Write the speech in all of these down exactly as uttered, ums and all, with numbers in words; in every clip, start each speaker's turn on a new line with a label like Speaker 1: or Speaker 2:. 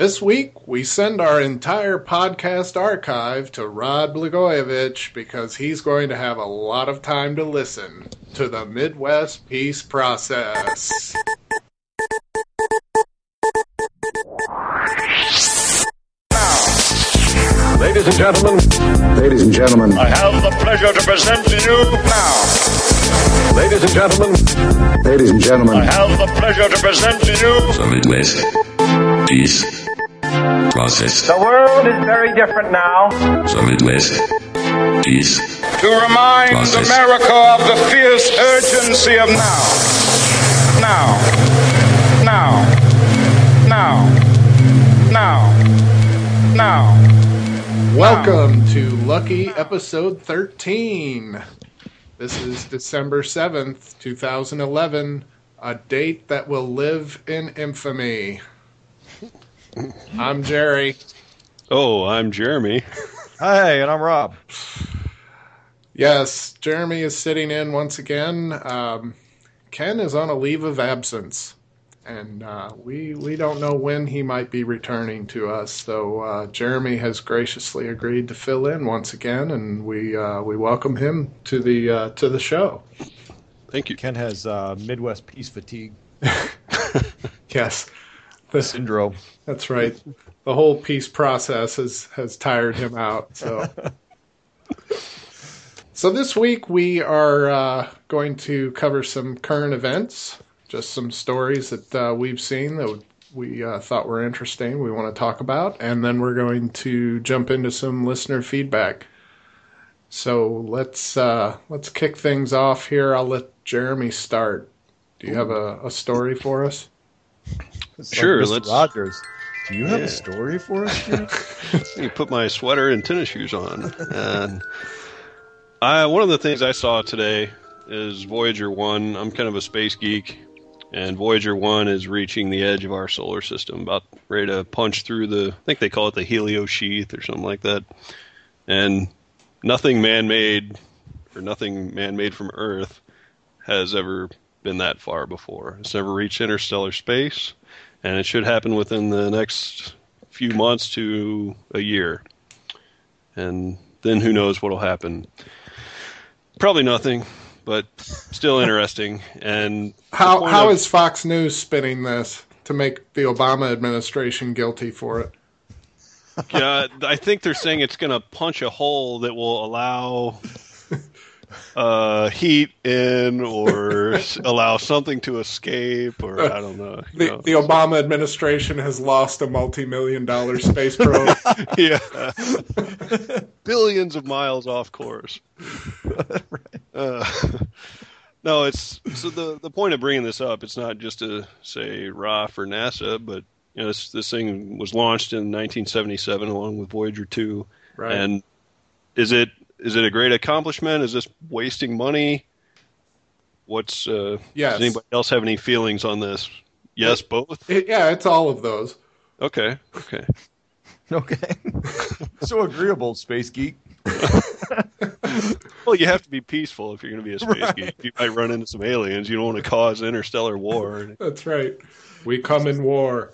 Speaker 1: This week, we send our entire podcast archive to Rod Blagojevich because he's going to have a lot of time to listen to the Midwest Peace Process.
Speaker 2: Ladies and gentlemen,
Speaker 3: ladies and gentlemen,
Speaker 2: I have the pleasure to present to you now. Ladies and gentlemen,
Speaker 3: ladies and gentlemen,
Speaker 2: I have the pleasure to present to you
Speaker 4: the Midwest Peace Process.
Speaker 5: The world is very different now.
Speaker 4: The Midwest Peace
Speaker 2: to remind
Speaker 4: Process.
Speaker 2: America of the fierce urgency of now. Now. Now. Now. Now. Now.
Speaker 1: Welcome to Lucky Episode thirteen. This is December seventh, twenty eleven, a date that will live in infamy. I'm Jerry.
Speaker 6: Oh, I'm Jeremy.
Speaker 7: Hi, and I'm Rob.
Speaker 1: Yes, Jeremy is sitting in once again. Um, Ken is on a leave of absence, and uh, we we don't know when he might be returning to us. So uh, Jeremy has graciously agreed to fill in once again, and we uh, we welcome him to the uh, to the show.
Speaker 6: Thank you.
Speaker 7: Ken has uh, Midwest peace fatigue.
Speaker 1: Yes. The
Speaker 7: syndrome.
Speaker 1: That's right. The whole peace process has, has tired him out. So, so this week we are uh, going to cover some current events, just some stories that uh, we've seen that we uh, thought were interesting. We want to talk about, and then we're going to jump into some listener feedback. So let's uh, let's kick things off here. I'll let Jeremy start. Do you have a, a story for us?
Speaker 7: It's
Speaker 6: sure,
Speaker 7: like
Speaker 6: let's.
Speaker 7: Rogers. Do you have
Speaker 6: yeah.
Speaker 7: a story for us, Jim?
Speaker 6: You put my sweater and tennis shoes on, and I one of the things I saw today is Voyager one. I'm kind of a space geek, and Voyager one is reaching the edge of our solar system, about ready to punch through the. I think they call it the helio sheath or something like that, and nothing man-made or nothing man-made from Earth has ever been that far before. It's never reached interstellar space, and it should happen within the next few months to a year. And then who knows what'll happen. Probably nothing, but still interesting. And
Speaker 1: how how
Speaker 6: of,
Speaker 1: is Fox News spinning this to make the Obama administration guilty for it?
Speaker 6: Yeah, I think they're saying it's going to punch a hole that will allow uh, heat in or allow something to escape, or I don't know.
Speaker 1: The,
Speaker 6: know.
Speaker 1: the Obama administration has lost a multi-million dollar space probe.
Speaker 6: Yeah. Billions of miles off course. Uh, no, it's so the the point of bringing this up, it's not just to say rah for NASA, but you know, this this thing was launched in nineteen seventy-seven along with Voyager two.
Speaker 1: Right.
Speaker 6: And is it is it a great accomplishment? Is this wasting money? What's uh
Speaker 1: yes.
Speaker 6: Does anybody else have any feelings on this? Yes,
Speaker 1: it,
Speaker 6: both?
Speaker 1: It, yeah, it's all of those.
Speaker 6: Okay. Okay.
Speaker 7: Okay. So agreeable, space geek.
Speaker 6: Well, you have to be peaceful if you're going to be a space
Speaker 7: Right.
Speaker 6: geek. You might run into some aliens. You don't want to cause interstellar war.
Speaker 1: That's right. We come in war.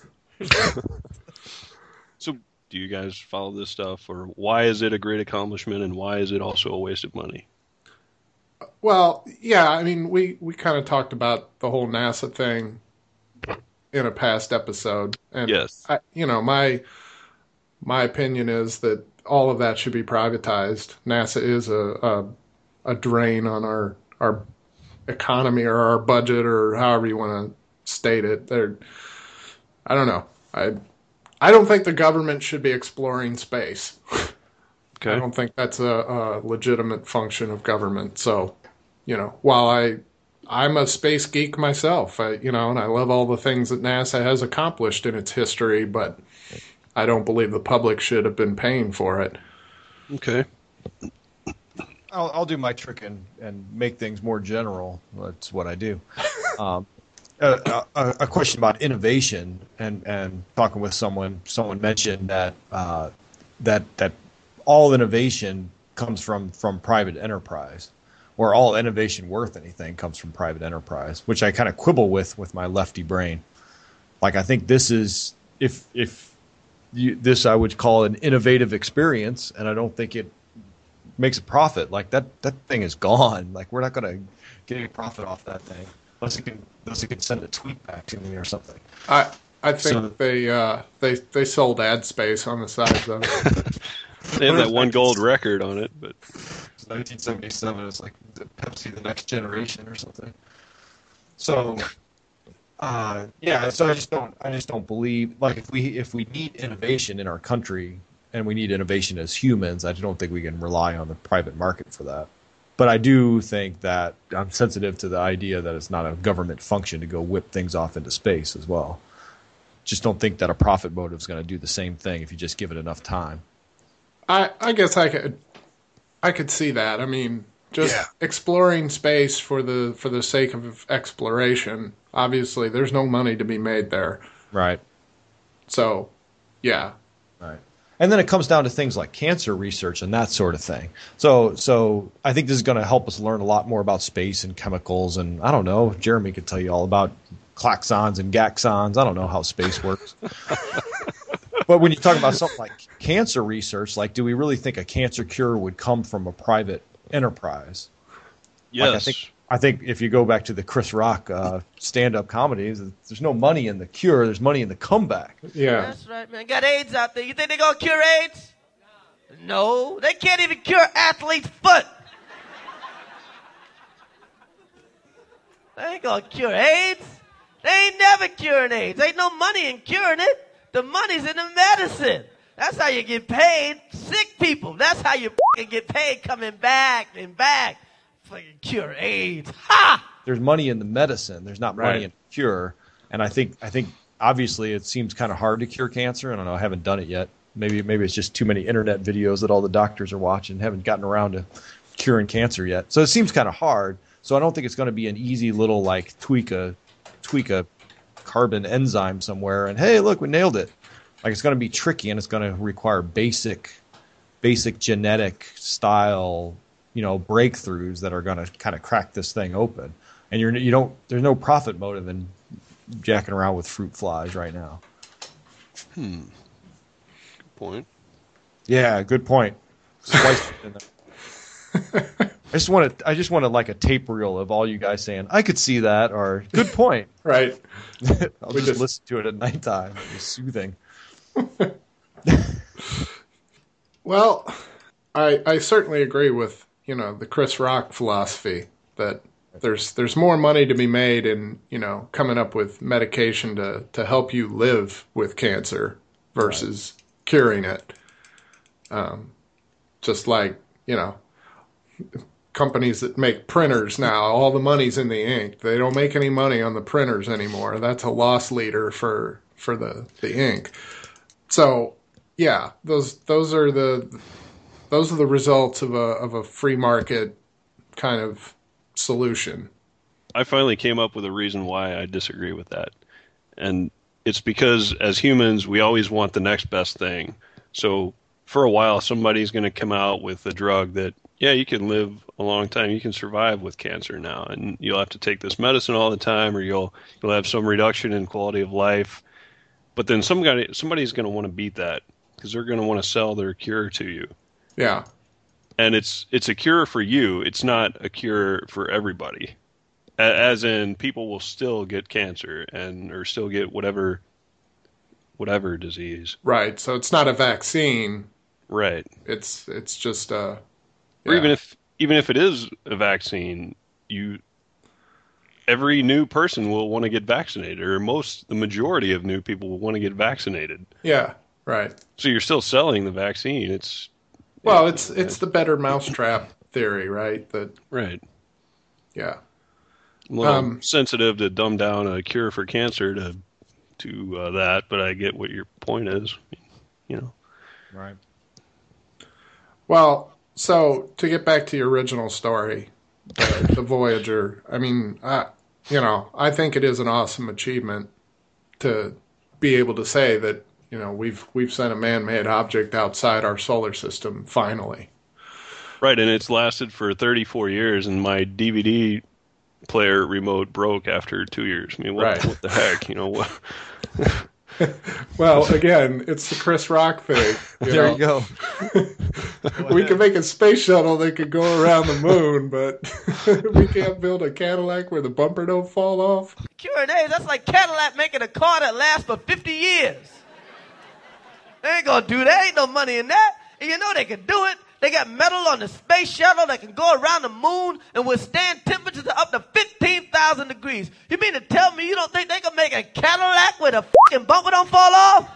Speaker 6: So, do you guys follow this stuff, or why is it a great accomplishment, and why is it also a waste of money?
Speaker 1: Well, yeah, I mean, we, we kind of talked about the whole NASA thing in a past episode. And
Speaker 6: Yes.
Speaker 1: I, you know, my my opinion is that all of that should be privatized. NASA is a a, a drain on our our economy or our budget or however you want to state it. They're, I don't know. I I don't think the government should be exploring space.
Speaker 6: Okay.
Speaker 1: I don't think that's a, a legitimate function of government. So, you know, while I I'm a space geek myself, I, you know, and I love all the things that NASA has accomplished in its history, but I don't believe the public should have been paying for it.
Speaker 6: Okay.
Speaker 7: I'll, I'll do my trick and, and make things more general. That's what I do. Um, a, a, a question about innovation, and, and talking with someone, someone mentioned that uh, that that all innovation comes from, from private enterprise, or all innovation worth anything comes from private enterprise, which I kind of quibble with with my lefty brain. Like, I think this is, if if you, this I would call an innovative experience, and I don't think it makes a profit. Like that, that thing is gone. Like we're not going to get any profit off that thing unless it can, unless it can send a tweet back to me or something.
Speaker 1: I I think
Speaker 7: So-
Speaker 1: they uh, they they sold ad space on the sides of it.
Speaker 6: They have that one gold record on it, but
Speaker 7: nineteen seventy-seven. It's like the Pepsi, the next generation, or something. So, uh, yeah. So I just don't. I just don't believe. Like, if we if we need innovation in our country, and we need innovation as humans, I don't think we can rely on the private market for that. But I do think that I'm sensitive to the idea that it's not a government function to go whip things off into space as well. Just don't think that a profit motive is going to do the same thing if you just give it enough time.
Speaker 1: I I guess I could I could see that. I mean, just
Speaker 7: Yeah.
Speaker 1: exploring space for the for the sake of exploration. Obviously, there's no money to be made there.
Speaker 7: Right.
Speaker 1: So, yeah.
Speaker 7: Right. And then it comes down to things like cancer research and that sort of thing. So so I think this is going to help us learn a lot more about space and chemicals. And I don't know, Jeremy could tell you all about klaxons and gaxons. I don't know how space works. But when you talk about something like cancer research, like, do we really think a cancer cure would come from a private enterprise?
Speaker 6: yes.
Speaker 7: Like, I think I think if you go back to the Chris Rock uh, stand-up comedies, there's no money in the cure. There's money in the comeback.
Speaker 1: Yeah.
Speaker 3: That's right, man. Got AIDS out there. You think they're going to cure AIDS? No. They can't even cure athlete's foot. They ain't going to cure AIDS. They ain't never curing AIDS. Ain't no money in curing it. The money's in the medicine. That's how you get paid. Sick people. That's how you fucking get paid, coming back and back. Fucking cure AIDS. Ha!
Speaker 7: There's money in the medicine. There's not money
Speaker 1: Right.
Speaker 7: in the cure. And I think I think obviously it seems kind of hard to cure cancer. I don't know. I haven't done it yet. Maybe maybe it's just too many internet videos that all the doctors are watching. Haven't gotten around to curing cancer yet. So it seems kind of hard. So I don't think it's going to be an easy little like tweak a tweak a carbon enzyme somewhere and hey, look, we nailed it. Like it's going to be tricky and it's going to require basic basic genetic style, you know, breakthroughs that are going to kind of crack this thing open. And you're you don't there's no profit motive in jacking around with fruit flies right now.
Speaker 6: Good point.
Speaker 7: Yeah, good point. Splice it in there. I just wanted I just wanted like a tape reel of all you guys saying, I could see that, or good point.
Speaker 1: Right.
Speaker 7: I'll
Speaker 1: We
Speaker 7: just,
Speaker 1: just-
Speaker 7: listen to it at nighttime. It's soothing.
Speaker 1: Well, I I certainly agree with, you know, the Chris Rock philosophy that there's there's more money to be made in, you know, coming up with medication to, to help you live with cancer versus curing it. Um, just like, you know, companies that make printers now, all the money's in the ink. They don't make any money on the printers anymore. That's a loss leader for for the, the ink. So, yeah, those those are the those are the results of a of a free market kind of solution.
Speaker 6: I finally came up with a reason why I disagree with that. And it's because as humans, we always want the next best thing. So for a while, somebody's going to come out with a drug that, yeah, you can live a long time. You can survive with cancer now. And you'll have to take this medicine all the time, or you'll you'll have some reduction in quality of life. But then some guy, somebody's going to want to beat that because they're going to want to sell their cure to you.
Speaker 1: Yeah.
Speaker 6: And it's it's a cure for you. It's not a cure for everybody. A- As in, people will still get cancer and or still get whatever whatever disease.
Speaker 1: Right. So it's not a vaccine.
Speaker 6: Right.
Speaker 1: It's it's just uh
Speaker 6: Or
Speaker 1: yeah.
Speaker 6: even if even if it is a vaccine, you every new person will want to get vaccinated, or most the majority of new people will want to get vaccinated.
Speaker 1: Yeah, right.
Speaker 6: So you're still selling the vaccine. It's
Speaker 1: Well, it's it's the better mousetrap theory, right? That
Speaker 6: right.
Speaker 1: yeah.
Speaker 6: I'm a little
Speaker 1: Um,
Speaker 6: sensitive to dumb down a cure for cancer to to uh, that, but I get what your point is. You know,
Speaker 7: Right.
Speaker 1: Well, so to get back to your original story, the, the Voyager. I mean, I, you know, I think it is an awesome achievement to be able to say that, you know, we've we've sent a man-made object outside our solar system finally.
Speaker 6: right? And it's lasted for thirty-four years, and my D V D player remote broke after two years. I mean, what,
Speaker 1: Right.
Speaker 6: what the heck? You know what?
Speaker 1: Well, again, it's the Chris Rock thing. You
Speaker 7: There
Speaker 1: know?
Speaker 7: you go.
Speaker 1: We can make a space shuttle that could go around the moon, but we can't build a Cadillac where the bumper don't fall off.
Speaker 3: Curing AIDS, that's like Cadillac making a car that lasts for fifty years. They ain't gonna do that. Ain't no money in that. And you know they can do it. They got metal on the space shuttle that can go around the moon and withstand temperatures of up to fifteen thousand degrees. You mean to tell me you don't think they can make a Cadillac where the fucking bumper don't fall off?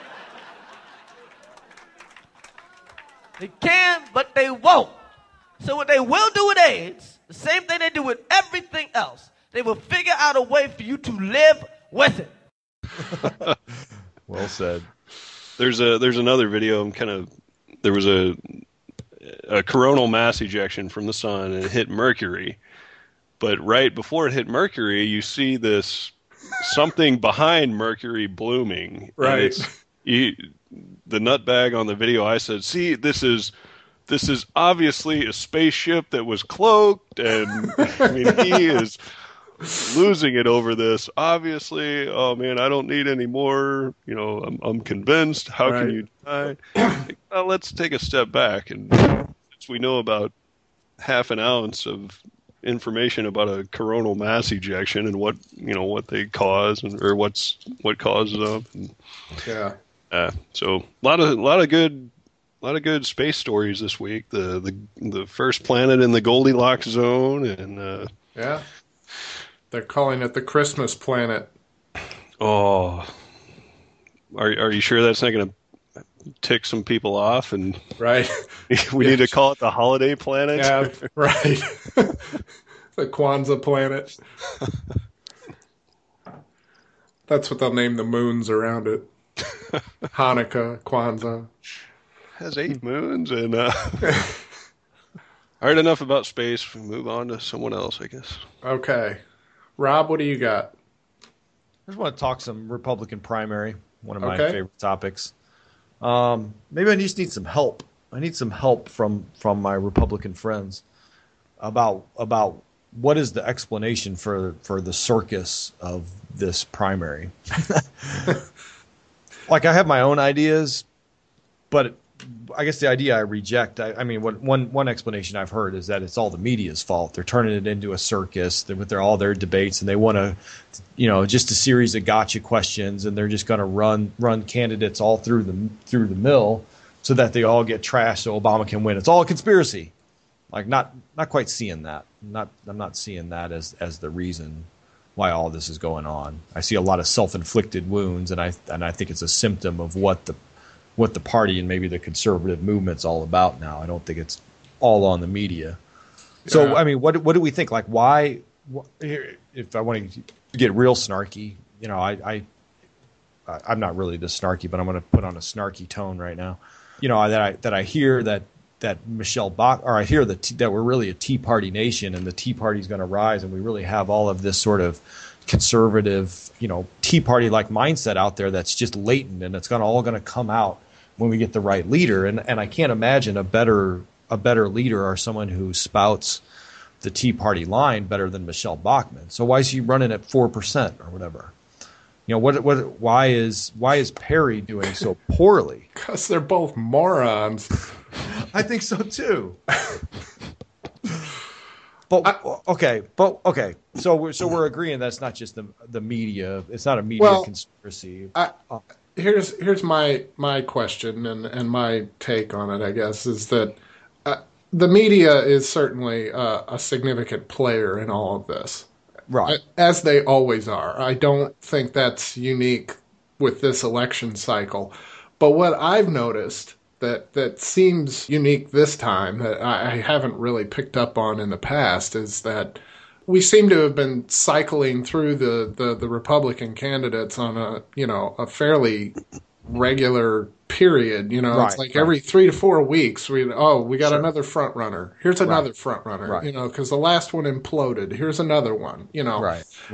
Speaker 3: They can, but they won't. So what they will do with AIDS, the same thing they do with everything else, they will figure out a way for you to live with it.
Speaker 7: Well said.
Speaker 6: There's a there's another video. I'm kind of there was a a coronal mass ejection from the sun and it hit Mercury, but right before it hit Mercury, you see this something behind Mercury blooming.
Speaker 1: Right.
Speaker 6: And it's, you, the nutbag on the video, I said, "See, this is this is obviously a spaceship that was cloaked," and I mean he is losing it over this. Obviously, oh man, I don't need any more. You know, I'm I'm convinced. How
Speaker 1: Right.
Speaker 6: can you deny? Like, well, let's take a step back, and since we know about half an ounce of information about a coronal mass ejection and what you know what they cause and or what's what causes them. And,
Speaker 1: Yeah.
Speaker 6: uh, so a lot of a lot of good. A lot of good space stories this week. The the the first planet in the Goldilocks zone, and uh,
Speaker 1: Yeah. They're calling it the Christmas planet.
Speaker 6: oh, are are you sure that's not going to tick some people off? And
Speaker 1: Right.
Speaker 6: we need to call it the holiday planet.
Speaker 1: Yeah, right. The Kwanzaa planet. That's what they'll name the moons around it. Hanukkah, Kwanzaa.
Speaker 6: Has eight moons, and uh, all right, enough about space. We move on to someone else, I guess.
Speaker 1: Okay. Rob, what do you got?
Speaker 7: I just want to talk some Republican primary, one of my
Speaker 1: Okay.
Speaker 7: favorite topics. Um, maybe I just need some help. I need some help from, from my Republican friends about about what is the explanation for, for the circus of this primary. Like, I have my own ideas, but I guess the idea I reject. I, I mean, what, one one explanation I've heard is that it's all the media's fault. They're turning it into a circus with their all their debates, and they want to, you know, just a series of gotcha questions, and they're just going to run run candidates all through the through the mill so that they all get trashed so Obama can win. It's all a conspiracy. Like, not not quite seeing that. Not I'm not seeing that as as the reason why all this is going on. I see a lot of self-inflicted wounds, and I and I think it's a symptom of what the what the party and maybe the conservative movement's all about now. I don't think it's all on the media. So,
Speaker 1: Yeah.
Speaker 7: I mean, what what do we think? Like, why? Wh- here, if I want to get real snarky, you know, I, I I'm not really this snarky, but I'm going to put on a snarky tone right now. You know, that I that I hear that that Michelle Bach, or I hear that that we're really a Tea Party nation, and the Tea Party's going to rise, and we really have all of this sort of conservative, you know, Tea Party like mindset out there that's just latent, and it's going to all going to come out when we get the right leader. And and I can't imagine a better a better leader or someone who spouts the Tea Party line better than Michelle Bachmann. So why is she running at four percent or whatever? You know, what what why is why is Perry doing so poorly?
Speaker 1: Because they're both morons.
Speaker 7: I think so too. But okay, but okay. So we're so we're agreeing that's not just the the media. It's not a media
Speaker 1: Well,
Speaker 7: conspiracy.
Speaker 1: I, here's here's my my question and, and my take on it, I guess, is that uh, the media is certainly uh, a significant player in all of this,
Speaker 7: Right.
Speaker 1: as they always are. I don't think that's unique with this election cycle. But what I've noticed that that seems unique this time that I, I haven't really picked up on in the past is that we seem to have been cycling through the, the, the Republican candidates on a, you know, a fairly regular period. You know,
Speaker 7: Right,
Speaker 1: it's like
Speaker 7: right.
Speaker 1: every three to four weeks, we, oh, we got
Speaker 7: Sure.
Speaker 1: another front runner. Here's another front runner,
Speaker 7: Right.
Speaker 1: you know, because the last one imploded. Here's another one, you know.
Speaker 7: Right. Right.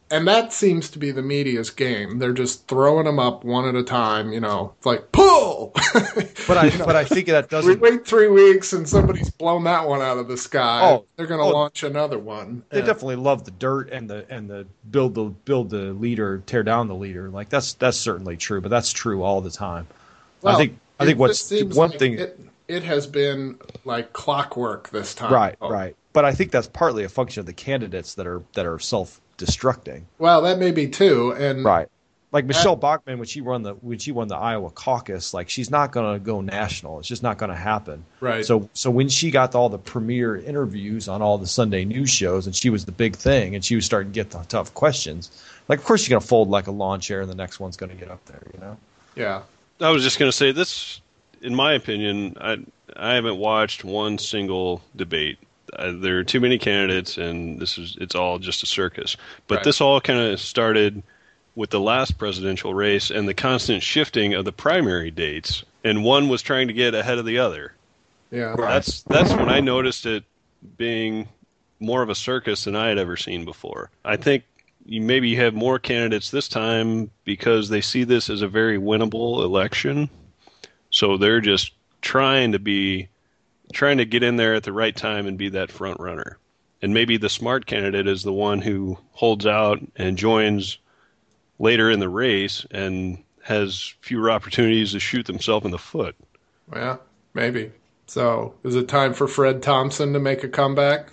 Speaker 1: and that seems to be the media's game. They're just throwing them up one at a time, you know, it's like, pull!
Speaker 7: But I, but I think that
Speaker 1: We
Speaker 7: doesn't.
Speaker 1: wait three weeks and somebody's blown that one out of the sky.
Speaker 7: Oh,
Speaker 1: They're going to
Speaker 7: oh.
Speaker 1: launch another one.
Speaker 7: They
Speaker 1: Yeah.
Speaker 7: definitely love the dirt and the and the build the build the leader, tear down the leader. Like that's that's certainly true, but that's true all the time.
Speaker 1: Well,
Speaker 7: I think I
Speaker 1: it
Speaker 7: think
Speaker 1: just
Speaker 7: what's
Speaker 1: seems
Speaker 7: one
Speaker 1: like
Speaker 7: thing.
Speaker 1: It, it has been like clockwork this time.
Speaker 7: Right,
Speaker 1: Oh.
Speaker 7: right. But I think that's partly a function of the candidates that are that are self-destructing.
Speaker 1: Well, that may be too. And
Speaker 7: Right. Like Michelle Bachmann, when she won the when she won the Iowa caucus, like she's not going to go national. It's just not going to happen.
Speaker 1: Right.
Speaker 7: So so when she got all the premier interviews on all the Sunday news shows, and she was the big thing, and she was starting to get the tough questions, like of course she's going to fold like a lawn chair, and the next one's going to get up there. You know.
Speaker 1: yeah.
Speaker 6: I was just going to say this, in my opinion, I I haven't watched one single debate. Uh, there are too many candidates, and this is it's all just a circus. But
Speaker 1: Right.
Speaker 6: this all kind of started with the last presidential race and the constant shifting of the primary dates, and one was trying to get ahead of the other.
Speaker 1: Yeah.
Speaker 6: That's that's when I noticed it being more of a circus than I had ever seen before. I think you maybe have more candidates this time because they see this as a very winnable election. So they're just trying to be trying to get in there at the right time and be that front runner. And maybe the smart candidate is the one who holds out and joins later in the race and has fewer opportunities to shoot themselves in the foot.
Speaker 1: Yeah, maybe. So, is it time for Fred Thompson to make a comeback?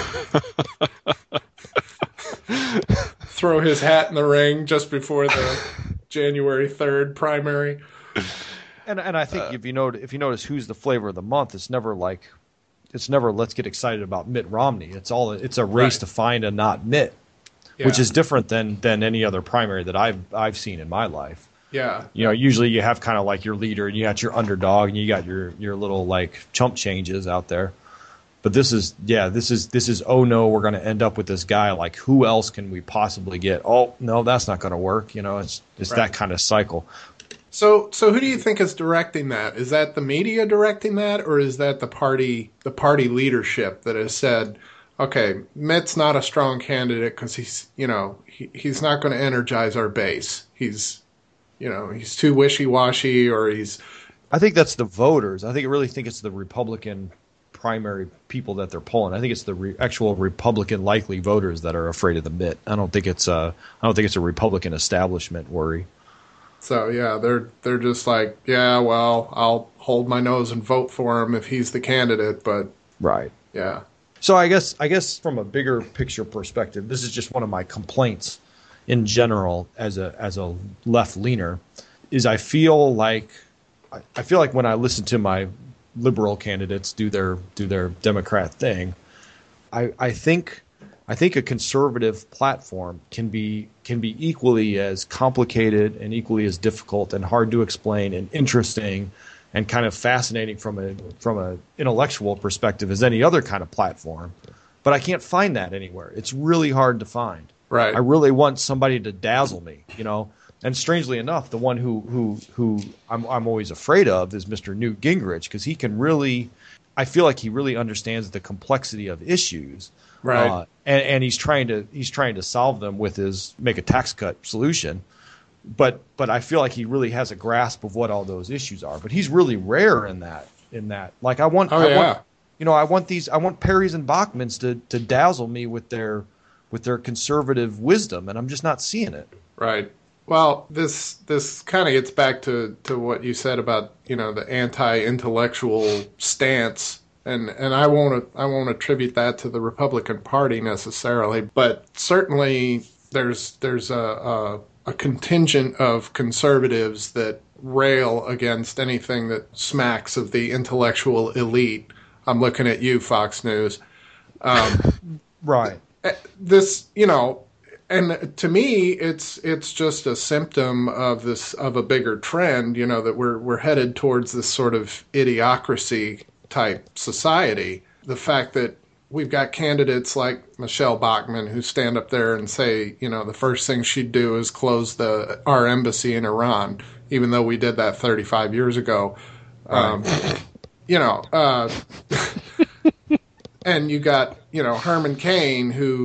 Speaker 1: Throw his hat in the ring just before the January third primary?
Speaker 7: And and I think if you know if you notice who's the flavor of the month, it's never like it's never let's get excited about Mitt Romney. It's all it's a race
Speaker 1: Right.
Speaker 7: to find a not Mitt,
Speaker 1: Yeah.
Speaker 7: which is different than than any other primary that I've I've seen in my life.
Speaker 1: Yeah.
Speaker 7: You know, usually you have kind of like your leader, and you got your underdog, and you got your your little like chump changes out there. But this is yeah, this is this is oh no, we're going to end up with this guy. Like who else can we possibly get? Oh no, that's not going to work. You know, it's it's
Speaker 1: Right.
Speaker 7: that kind of cycle.
Speaker 1: So, so who do you think is directing that? Is that the media directing that, or is that the party, the party leadership that has said, okay, Mitt's not a strong candidate because he's, you know, he, he's not going to energize our base. He's, you know, he's too wishy-washy, or he's,
Speaker 7: I think that's the voters. I think I really think it's the Republican primary people that they're polling. I think it's the re- actual Republican likely voters that are afraid of the Mitt. I don't think it's a I don't think it's a Republican establishment worry.
Speaker 1: so yeah, they're they're just like, yeah, well, I'll hold my nose and vote for him if he's the candidate, but
Speaker 7: Right.
Speaker 1: yeah,
Speaker 7: So I guess I guess from a bigger picture perspective, this is just one of my complaints in general as a as a left leaner is I feel like I, I feel like when I listen to my liberal candidates do their do their Democrat thing, I I think I think a conservative platform can be can be equally as complicated and equally as difficult and hard to explain and interesting and kind of fascinating from a from a intellectual perspective as any other kind of platform. But I can't find that anywhere. It's really hard to find.
Speaker 1: right,
Speaker 7: I really want somebody to dazzle me, you know. And strangely enough, the one who who who I'm I'm always afraid of is Mister Newt Gingrich, because he can really, I feel like he really understands the complexity of issues,
Speaker 1: Right.
Speaker 7: Uh, and and he's trying to he's trying to solve them with his make a tax cut solution, but but I feel like he really has a grasp of what all those issues are. But he's really rare in that in that. Like I want,
Speaker 1: Oh,
Speaker 7: I
Speaker 1: yeah.
Speaker 7: want you know I want these I want Perrys and Bachmans to to dazzle me with their with their conservative wisdom, and I'm just not seeing it.
Speaker 1: right. Well, this this kind of gets back to, to what you said about, you know, the anti-intellectual stance, and and I won't I won't attribute that to the Republican Party necessarily, but certainly there's there's a a, a contingent of conservatives that rail against anything that smacks of the intellectual elite. I'm looking at you, Fox News. Um,
Speaker 7: Right.
Speaker 1: this, you know, and to me, it's it's just a symptom of this of a bigger trend, you know, that we're we're headed towards this sort of idiocracy type society. The fact that we've got candidates like Michelle Bachmann who stand up there and say, you know, the first thing she'd do is close the our embassy in Iran, even though we did that thirty-five years ago. Um, you know, uh, and you got, you know, Herman Cain who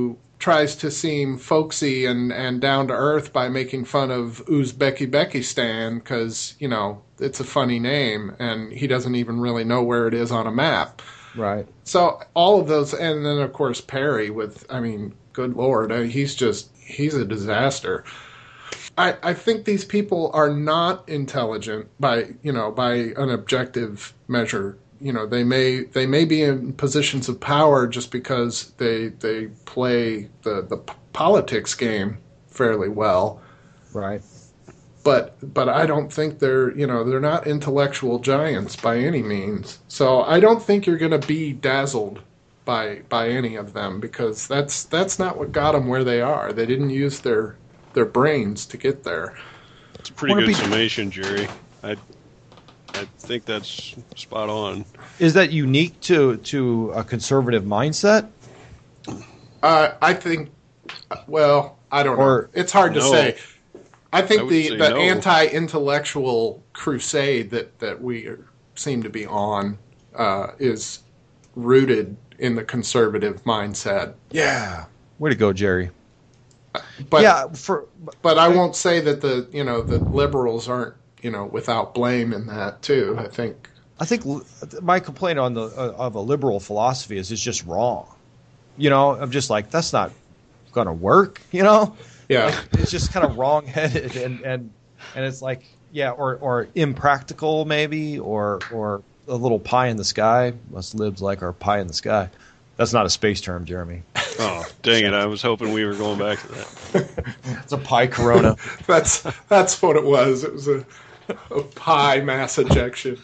Speaker 1: tries to seem folksy and, and down to earth by making fun of Uzbekistan because, you know, it's a funny name and he doesn't even really know where it is on a map.
Speaker 7: Right.
Speaker 1: So all of those, and then of course Perry with, I mean, good Lord, I mean, he's just, he's a disaster. I, I think these people are not intelligent by, you know, by an objective measure. You know, they may they may be in positions of power just because they they play the, the politics game fairly well.
Speaker 7: Right.
Speaker 1: But but I don't think they're, you know, they're not intellectual giants by any means. So I don't think you're going to be dazzled by by any of them because that's that's not what got them where they are. They didn't use their their brains to get there.
Speaker 6: It's a pretty
Speaker 7: Wanna
Speaker 6: good
Speaker 7: be-
Speaker 6: summation, Jerry. I I think that's spot on.
Speaker 7: Is that unique to to a conservative mindset?
Speaker 1: Uh, I think, well, I don't
Speaker 7: Or-
Speaker 1: know. It's hard to
Speaker 6: No.
Speaker 1: say. I
Speaker 6: I
Speaker 1: think
Speaker 6: would
Speaker 1: the,
Speaker 6: say
Speaker 1: the
Speaker 6: no.
Speaker 1: anti-intellectual crusade that, that we are, seem to be on uh, is rooted in the conservative mindset.
Speaker 7: Yeah. Way to go, Jerry.
Speaker 1: But
Speaker 7: yeah, for
Speaker 1: but I won't say that the you know the liberals aren't you know without blame in that too. I think
Speaker 7: I think l- my complaint on the uh, of a liberal philosophy is it's just wrong. You know, I'm just like that's not going to work. You know,
Speaker 1: yeah.
Speaker 7: Like, it's just kind of wrong-headed and and and it's like yeah, or or impractical maybe, or or a little pie in the sky. Us libs like our pie in the sky. That's not a space term, Jeremy.
Speaker 6: Oh, dang it. I was hoping we were going back to that.
Speaker 7: It's a pie corona.
Speaker 1: That's that's what it was. It was a, a pie mass ejection.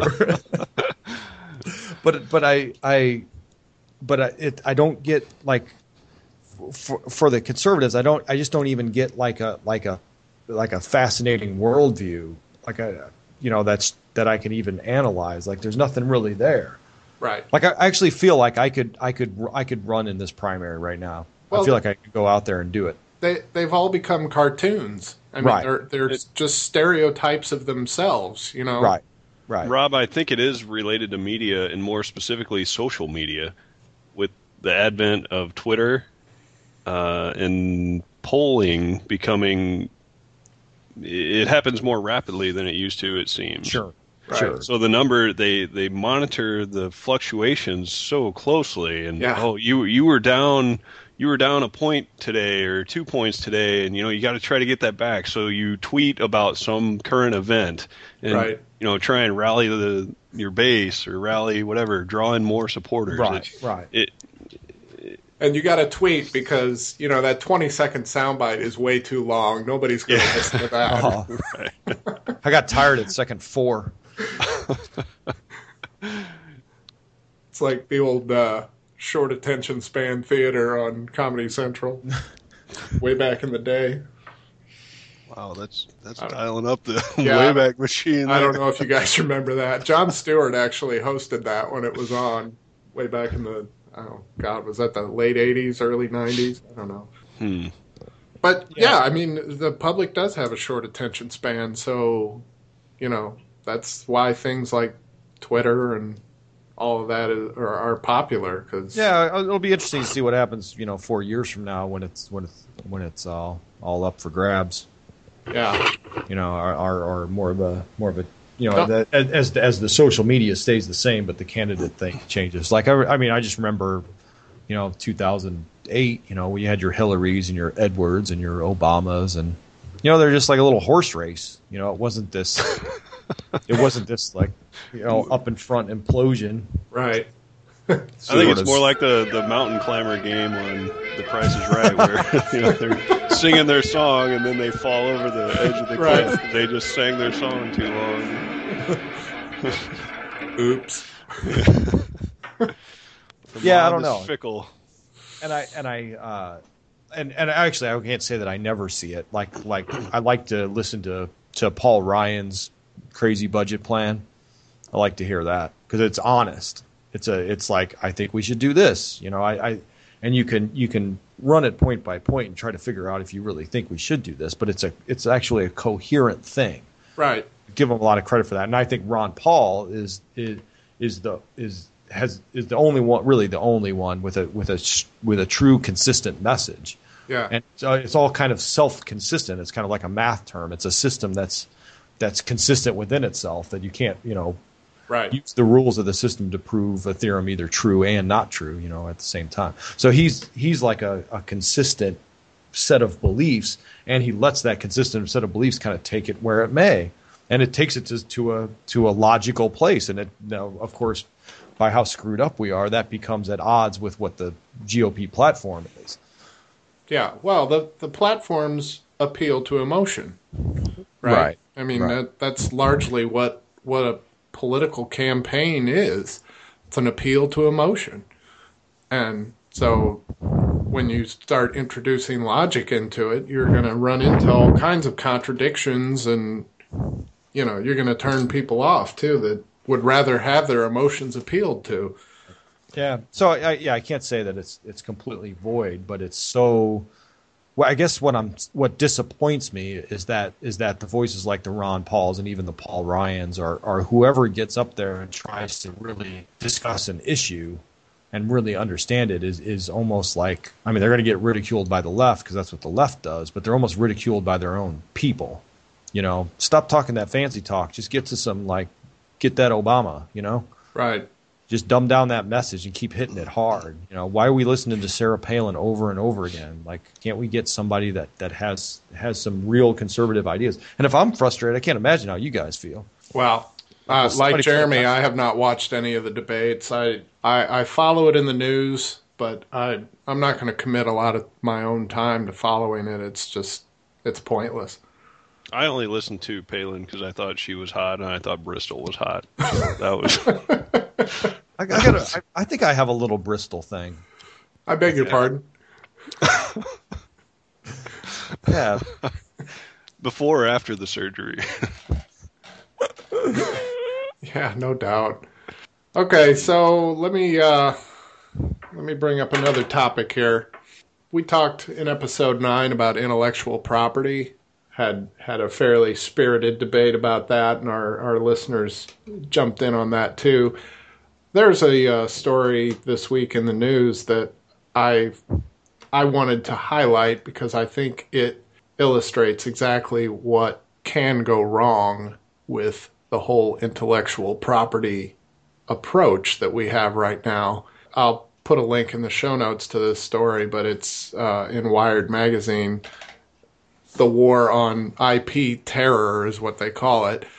Speaker 7: but but I I but I, it I don't get like for for the conservatives I don't I just don't even get like a like a like a fascinating worldview like a you know that's that I can even analyze. Like there's nothing really there.
Speaker 1: Right.
Speaker 7: Like I actually feel like I could I could I could run in this primary right now.
Speaker 1: Well,
Speaker 7: I feel like I could go out there and do it.
Speaker 1: They they've all become cartoons. I mean,
Speaker 7: Right.
Speaker 1: they're they're just stereotypes of themselves. You know.
Speaker 7: Right. Right.
Speaker 6: Rob, I think it is related to media and more specifically social media with the advent of Twitter uh, and polling becoming it happens more rapidly than it used to, it seems.
Speaker 7: Sure.
Speaker 1: Right.
Speaker 7: Sure.
Speaker 6: So the number they, they monitor the fluctuations so closely, and
Speaker 1: Yeah.
Speaker 6: oh, you you were down you were down a point today or two points today, and you know you got to try to get that back. So you tweet about some current event, and
Speaker 1: Right.
Speaker 6: you know try and rally the your base or rally whatever, draw in more supporters.
Speaker 7: Right.
Speaker 6: It,
Speaker 7: Right.
Speaker 6: it
Speaker 1: And you got to tweet because you know that twenty second soundbite is way too long. Nobody's going to
Speaker 6: Yeah.
Speaker 1: listen to that.
Speaker 7: Oh. I got tired at second four.
Speaker 1: It's like the old uh, short attention span theater on Comedy Central, way back in the day.
Speaker 6: wow, that's that's
Speaker 1: I don't-
Speaker 6: dialing up the
Speaker 1: Yeah,
Speaker 6: Wayback Machine.
Speaker 1: I
Speaker 6: there.
Speaker 1: don't know if you guys remember that. John Stewart actually hosted that when it was on, way back in the oh God, was that the late eighties, early nineties? I don't know.
Speaker 6: Hmm.
Speaker 1: But yeah, I mean, the public does have a short attention span, so you know that's why things like Twitter and all of that is, are, are popular. Cause,
Speaker 7: Yeah, it'll be interesting to see what happens. You know, four years from now when it's when it's when it's all all up for grabs.
Speaker 1: yeah,
Speaker 7: You know, or, or, or more of a more of a you know
Speaker 1: No.
Speaker 7: that, as the, as the social media stays the same, but the candidate thing changes. Like I, I mean, I just remember, you know, two thousand eight. You know, when you had your Hillarys and your Edwards and your Obamas, and you know, they're just like a little horse race. You know, it wasn't this. It wasn't this like you know up in front implosion.
Speaker 1: right.
Speaker 6: I think
Speaker 7: Sort
Speaker 6: it's
Speaker 7: of.
Speaker 6: more like the, the mountain climber game on The Price is Right, where you know they're singing their song and then they fall over the edge of the
Speaker 1: Right.
Speaker 6: cliff. They just sang their song too long.
Speaker 1: Oops.
Speaker 6: The
Speaker 7: Yeah, I
Speaker 6: mob
Speaker 7: don't
Speaker 6: is
Speaker 7: know.
Speaker 6: Fickle.
Speaker 7: And I and I uh, and and actually I can't say that I never see it. Like like I like to listen to to Paul Ryan's crazy budget plan. I like to hear that because it's honest. It's a it's like I think we should do this. You know, I, I and you can you can run it point by point and try to figure out if you really think we should do this. But it's a it's actually a coherent thing.
Speaker 1: Right.
Speaker 7: Give him a lot of credit for that. And I think Ron Paul is is is the is has is the only one, really the only one with a with a with a true consistent message.
Speaker 1: Yeah.
Speaker 7: And so it's all kind of self-consistent. It's kind of like a math term. It's a system that's that's consistent within itself, that you can't, you know,
Speaker 1: right.
Speaker 7: use the rules of the system to prove a theorem either true and not true, you know, at the same time. So he's he's like a, a consistent set of beliefs, and he lets that consistent set of beliefs kind of take it where it may, and it takes it to, to a to a logical place. And it, you know, of course, by how screwed up we are, that becomes at odds with what the G O P platform is.
Speaker 1: Yeah, well, the the platforms appeal to emotion, right?
Speaker 7: Right.
Speaker 1: I mean,
Speaker 7: Right.
Speaker 1: that that's largely what what a political campaign is. It's an appeal to emotion. And so when you start introducing logic into it, you're going to run into all kinds of contradictions, and, you know, you're going to turn people off, too, that would rather have their emotions appealed to.
Speaker 7: Yeah. So I, yeah, I can't say that it's it's completely void, but it's so. Well, I guess what I'm what disappoints me is that is that the voices like the Ron Pauls and even the Paul Ryans are are whoever gets up there and tries to really discuss an issue and really understand it is is almost like, I mean, they're going to get ridiculed by the left because that's what the left does, but they're almost ridiculed by their own people. You know, stop talking that fancy talk. Just get to some, like, get that Obama. You know,
Speaker 1: Right.
Speaker 7: just dumb down that message and keep hitting it hard. You know, why are we listening to Sarah Palin over and over again? Like, can't we get somebody that, that has has some real conservative ideas? And if I'm frustrated, I can't imagine how you guys feel.
Speaker 1: Well, uh,
Speaker 7: Somebody
Speaker 1: like Jeremy,
Speaker 7: could-
Speaker 1: I have not watched any of the debates. I, I, I follow it in the news, but I, I'm not going to commit a lot of my own time to following it. It's just, it's pointless.
Speaker 6: I only listened to Palin because I thought she was hot and I thought Bristol was hot. So that was.
Speaker 7: I, I, gotta, I, I think I have a little Bristol thing.
Speaker 1: I beg your
Speaker 6: Yeah.
Speaker 1: pardon.
Speaker 7: Yeah.
Speaker 6: Before or after the surgery?
Speaker 1: Yeah, no doubt. Okay, so let me uh, let me bring up another topic here. We talked in episode nine about intellectual property. Had had a fairly spirited debate about that, and our, our listeners jumped in on that too. There's a uh, story this week in the news that I I wanted to highlight because I think it illustrates exactly what can go wrong with the whole intellectual property approach that we have right now. I'll put a link in the show notes to this story, but it's uh, in Wired magazine. The war on I P terror is what they call it.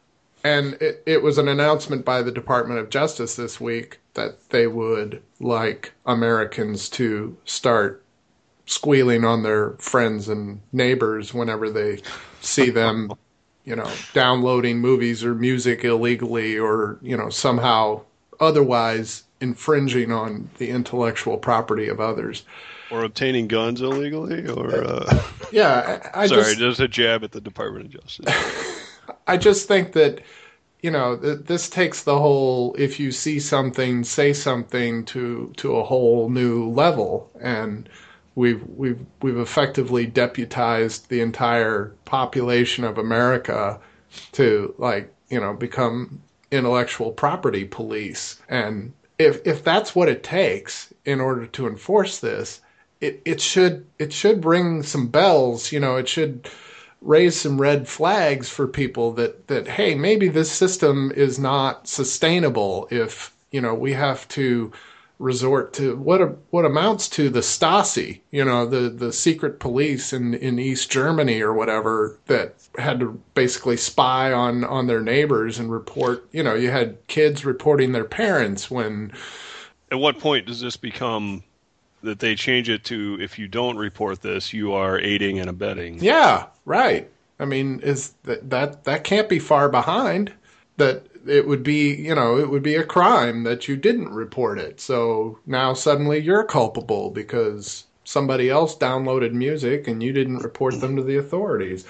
Speaker 1: And it, it was an announcement by the Department of Justice this week that they would like Americans to start squealing on their friends and neighbors whenever they see them, you know, downloading movies or music illegally, or, you know, somehow otherwise infringing on the intellectual property of others.
Speaker 6: Or obtaining guns illegally? Or uh,
Speaker 1: Yeah, I, I
Speaker 6: sorry,
Speaker 1: just...
Speaker 6: just a jab at the Department of Justice.
Speaker 1: I just think that, you know, th- this takes the whole, if you see something, say something to to a whole new level. And we've we've we've effectively deputized the entire population of America to, like, you know, become intellectual property police. And if if that's what it takes in order to enforce this, it, it should it should ring some bells, you know, it should raise some red flags for people that, that, hey, maybe this system is not sustainable if, you know, we have to resort to what a, what amounts to the Stasi, you know, the, the secret police in, in East Germany or whatever, that had to basically spy on, on their neighbors and report, you know, you had kids reporting their parents when...
Speaker 6: At what point does this become that they change it to, if you don't report this, you are aiding and abetting?
Speaker 1: Yeah, right. I mean, is that, that that can't be far behind. That it would be, you know, it would be a crime that you didn't report it. So now suddenly you're culpable because somebody else downloaded music and you didn't report them to the authorities.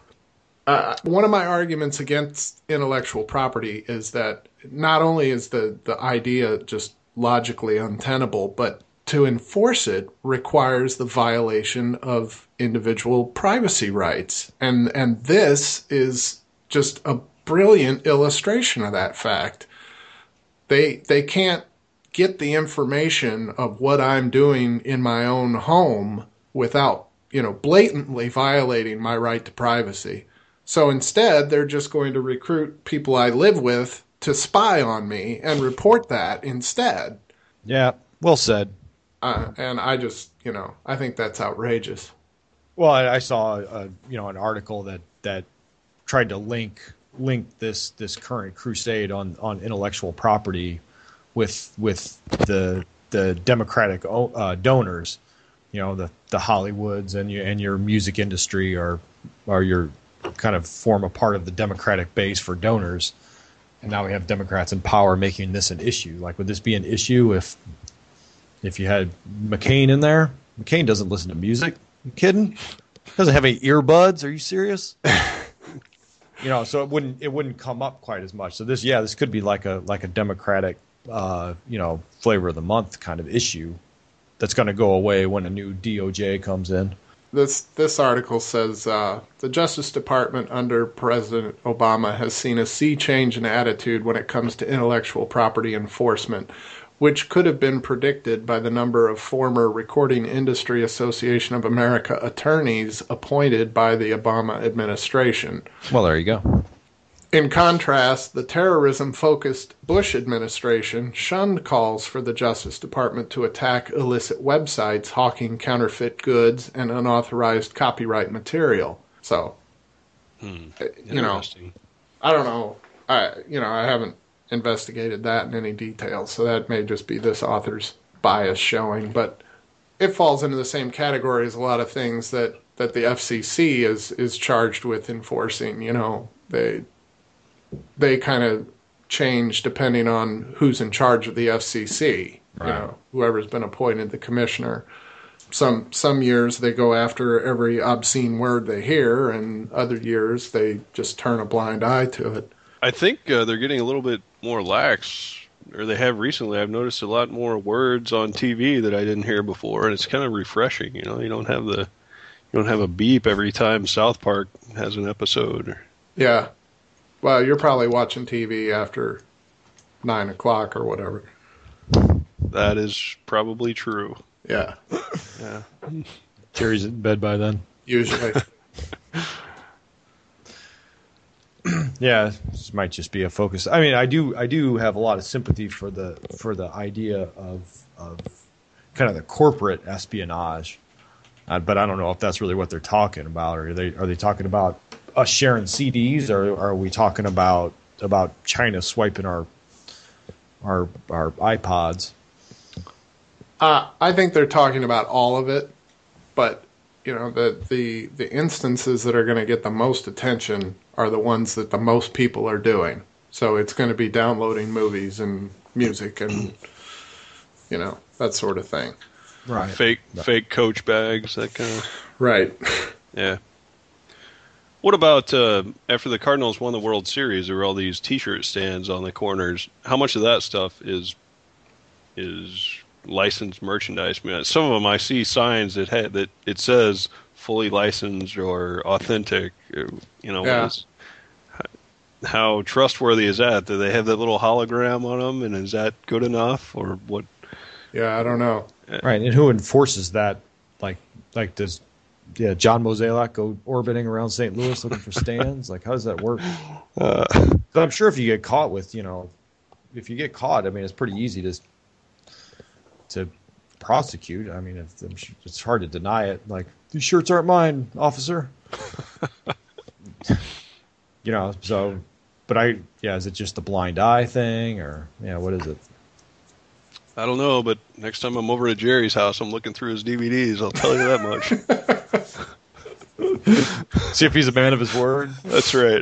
Speaker 1: Uh, one of my arguments against intellectual property is that not only is the, the idea just logically untenable, but to enforce it requires the violation of individual privacy rights. And and this is just a brilliant illustration of that fact. they they can't get the information of what I'm doing in my own home without, you know, blatantly violating my right to privacy. So instead, they're just going to recruit people I live with to spy on me and report that instead.
Speaker 7: Yeah, well said.
Speaker 1: Uh, and I just, you know, I think that's outrageous.
Speaker 7: Well, I, I saw, a, you know, an article that, that tried to link link this this current crusade on, on intellectual property with with the the Democratic uh, donors. You know, the the Hollywoods and your and your music industry are are your kind of form a part of the Democratic base for donors. And now we have Democrats in power making this an issue. Like, would this be an issue if if you had McCain in there? McCain doesn't listen to music. You kidding? Doesn't have any earbuds. Are you serious? You know, so it wouldn't it wouldn't come up quite as much. So this, yeah, this could be like a like a Democratic, uh, you know, flavor of the month kind of issue that's going to go away when a new D O J comes in.
Speaker 1: This this article says uh, the Justice Department under President Obama has seen a sea change in attitude when it comes to intellectual property enforcement, which could have been predicted by the number of former Recording Industry Association of America attorneys appointed by the Obama administration.
Speaker 7: Well, there you go.
Speaker 1: In contrast, the terrorism-focused Bush administration shunned calls for the Justice Department to attack illicit websites hawking counterfeit goods and unauthorized copyright material. So,
Speaker 6: Hmm.
Speaker 1: you know,
Speaker 6: Interesting.
Speaker 1: I don't know. I you know I haven't investigated that in any detail, so that may just be this author's bias showing. But it falls into the same category as a lot of things that, that the F C C is is charged with enforcing. You know, they they kind of change depending on who's in charge of the F C C.
Speaker 7: Right.
Speaker 1: You know, whoever's been appointed the commissioner. Some some years they go after every obscene word they hear, and other years they just turn a blind eye to it.
Speaker 6: I think uh, they're getting a little bit more lax, or they have recently. I've noticed a lot more words on T V that I didn't hear before, and it's kind of refreshing. You know, you don't have the you don't have a beep every time South Park has an episode. Or,
Speaker 1: Yeah. Well, you're probably watching T V after nine o'clock or whatever.
Speaker 6: that is probably true.
Speaker 1: Yeah.
Speaker 6: Yeah.
Speaker 7: Jerry's in bed by then.
Speaker 1: Usually.
Speaker 7: Yeah, this might just be a focus. I mean, I do I do have a lot of sympathy for the for the idea of of kind of the corporate espionage, uh, but I don't know if that's really what they're talking about. Or are they are they talking about us sharing C Ds, or are we talking about about China swiping our our our iPods?
Speaker 1: Uh, I think they're talking about all of it, but you know the the the instances that are going to get the most attention are the ones that the most people are doing. So it's going to be downloading movies and music and you know that sort of thing.
Speaker 7: Right.
Speaker 6: Fake fake Coach bags, that kind of.
Speaker 1: Right.
Speaker 6: Yeah. What about uh, after the Cardinals won the World Series? There were all these T-shirt stands on the corners. How much of that stuff is is licensed merchandise? I mean, some of them I see signs that ha- that it says fully licensed or authentic. Or, you know,
Speaker 1: Yeah.
Speaker 6: what is, how, how trustworthy is that? Do they have that little hologram on them, and is that good enough, or what?
Speaker 1: Yeah, I don't know.
Speaker 7: Right, and who enforces that? Like, like does yeah John Mozeliak go orbiting around Saint Louis looking for stands? Like, how does that work?
Speaker 6: Uh,
Speaker 7: But I'm sure if you get caught with, you know, if you get caught, I mean, it's pretty easy to to prosecute. I mean, it's, it's hard to deny it. Like, these shirts aren't mine, officer. You know, so, but I, yeah, is it just the blind eye thing, or yeah, what is it?
Speaker 6: I don't know, but next time I'm over at Jerry's house, I'm looking through his D V Ds. I'll tell you that much.
Speaker 7: See if he's a man of his word.
Speaker 6: That's right.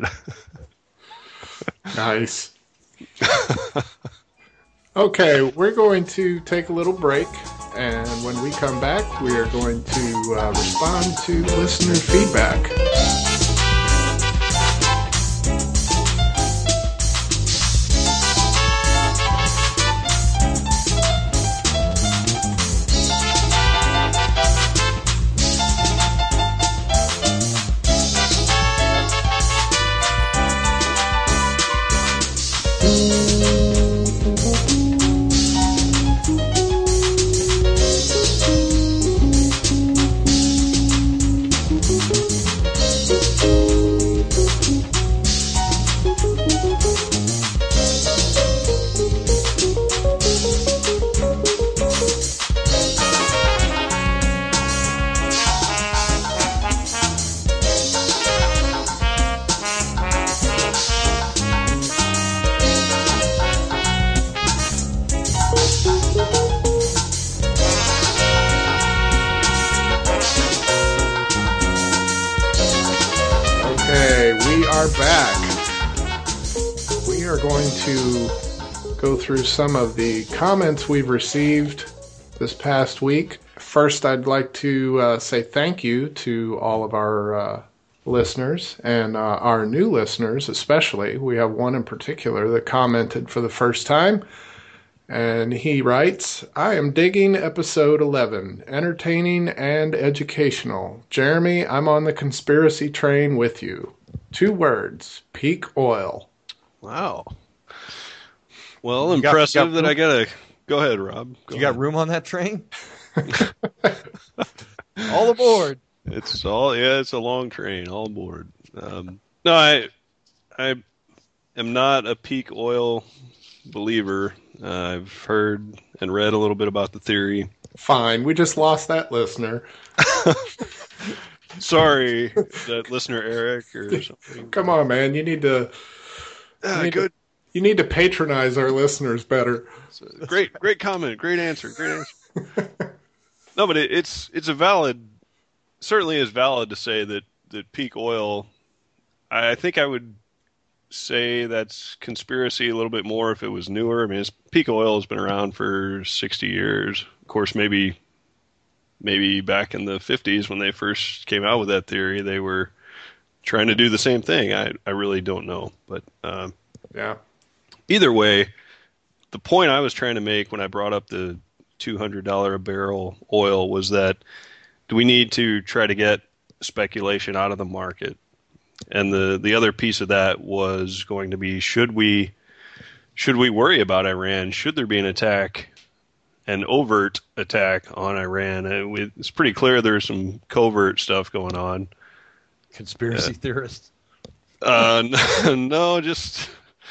Speaker 1: Nice. Okay, we're going to take a little break, and when we come back, we are going to uh, respond to listener feedback. we are going to go through some of the comments we've received this past week. First, I'd like to uh, say thank you to all of our uh, listeners and uh, our new listeners especially. We have one in particular that commented for the first time. And he writes, I am digging episode eleven, entertaining and educational. Jeremy, I'm on the conspiracy train with you. Two words, peak oil.
Speaker 6: Wow. Well,
Speaker 7: You got-
Speaker 6: impressive
Speaker 7: got
Speaker 6: that
Speaker 7: room?
Speaker 6: I gotta... Go ahead, Rob. Go
Speaker 7: You got
Speaker 6: ahead.
Speaker 7: room on that train? All aboard.
Speaker 6: It's all... Yeah, it's a long train. All aboard. Um, no, I... I am not a peak oil believer. Uh, I've heard and read a little bit about the theory.
Speaker 1: Fine, we just lost that listener.
Speaker 6: Sorry, that listener Eric or something.
Speaker 1: Come on, man, you need to
Speaker 6: Ah,
Speaker 1: you need
Speaker 6: good.
Speaker 1: to, you need to patronize our listeners better.
Speaker 6: Great, great comment. Great answer. Great answer. No, but it, it's it's a valid, certainly is valid to say that, that peak oil, I, I think I would say that's conspiracy a little bit more if it was newer. I mean, it's, peak oil has been around for sixty years. Of course, maybe maybe back in the fifties when they first came out with that theory, they were trying to do the same thing. I, I really don't know. But um,
Speaker 1: Yeah.
Speaker 6: either way, the point I was trying to make when I brought up the two hundred dollars a barrel oil was that do we need to try to get speculation out of the market? And the, the other piece of that was going to be, should we should we worry about Iran? Should there be an attack, an overt attack on Iran? And we, it's pretty clear there's some covert stuff going on.
Speaker 7: Conspiracy
Speaker 6: Yeah.
Speaker 7: theorist.
Speaker 6: Uh, no, just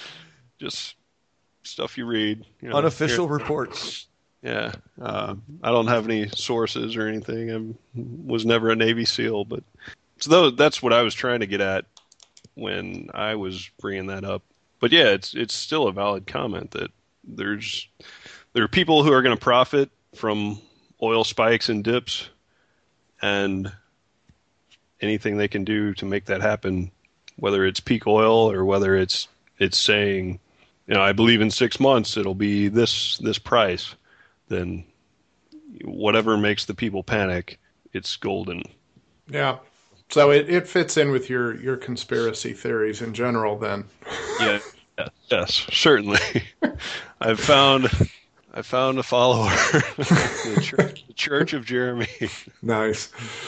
Speaker 6: just stuff you read. You know,
Speaker 7: Unofficial
Speaker 6: here-
Speaker 7: reports.
Speaker 6: Yeah, uh, I don't have any sources or anything. I was never a Navy SEAL, but so tho- that's what I was trying to get at when I was bringing that up. But yeah, it's it's still a valid comment that there's there are people who are going to profit from oil spikes and dips, and anything they can do to make that happen, whether it's peak oil or whether it's it's saying, you know, I believe in six months it'll be this this price. Then whatever makes the people panic, it's golden.
Speaker 1: Yeah. So it, it fits in with your, your conspiracy theories in general then.
Speaker 6: Yeah, yeah yes, certainly. I've found I found a follower, the, church, the Church of Jeremy.
Speaker 1: Nice.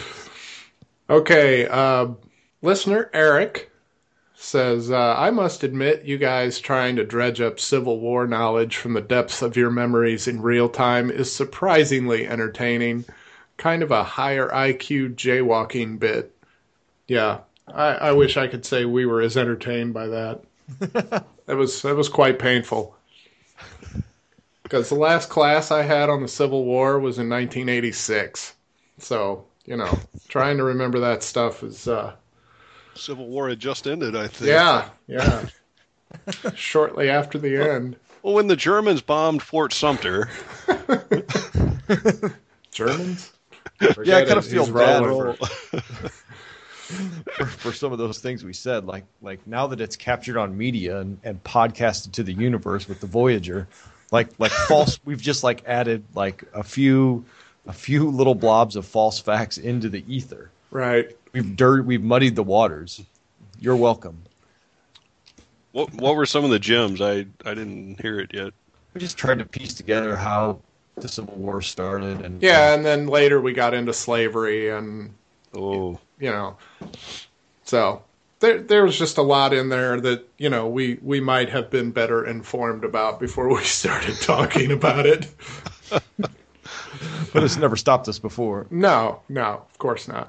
Speaker 1: Okay, uh, listener Eric says, uh, I must admit you guys trying to dredge up Civil War knowledge from the depths of your memories in real time is surprisingly entertaining. Kind of a higher I Q jaywalking bit. Yeah, I, I wish I could say we were as entertained by that. That was that was quite painful. Because the last class I had on the Civil War was in nineteen eighty-six. So, you know, trying to remember that stuff is... Uh,
Speaker 6: Civil War had just ended, I think.
Speaker 1: Yeah, yeah. Shortly after the end.
Speaker 6: Well, when the Germans bombed Fort Sumter,
Speaker 1: Germans?
Speaker 7: Yeah, I kind of
Speaker 1: He's
Speaker 7: feel bad
Speaker 1: rolling.
Speaker 7: for, for, for some of those things we said. Like, like now that it's captured on media and, and podcasted to the universe with the Voyager, like, like false. We've just like added like a few, a few little blobs of false facts into the ether.
Speaker 1: Right.
Speaker 7: We've dirt. We've muddied the waters. You're welcome.
Speaker 6: what what were some of the gems? I I didn't hear it yet.
Speaker 7: We just tried to piece together how the Civil War started, and
Speaker 1: Yeah, and then later we got into slavery and,
Speaker 6: Oh,
Speaker 1: you know, so there there was just a lot in there that, you know, we, we might have been better informed about before we started talking about it.
Speaker 7: but it's never stopped us before.
Speaker 1: No, no, of course not.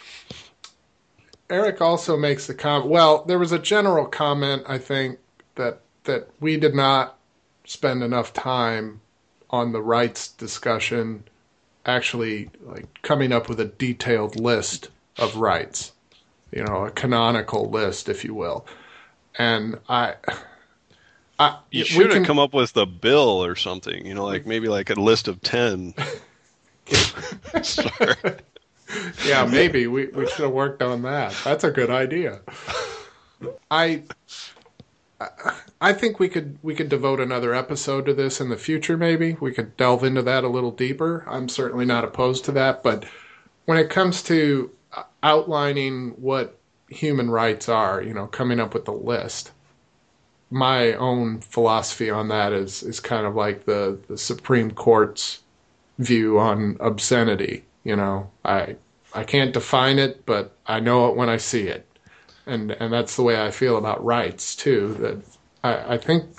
Speaker 1: Eric also makes the comment. Well, there was a general comment, I think, that that we did not spend enough time on the rights discussion, actually like coming up with a detailed list of rights, you know, a canonical list, if you will. And I, I
Speaker 6: you
Speaker 1: we
Speaker 6: should have
Speaker 1: can-
Speaker 6: come up with a bill or something. You know, like maybe like a list of ten. Sorry.
Speaker 1: Yeah, maybe we, we should have worked on that. That's a good idea. I, I think we could we could devote another episode to this in the future. Maybe we could delve into that a little deeper. I'm certainly not opposed to that, but when it comes to outlining what human rights are, you know, coming up with a list, my own philosophy on that is is kind of like the the Supreme Court's view on obscenity. You know, I I can't define it, but I know it when I see it, and and that's the way I feel about rights too. That I, I think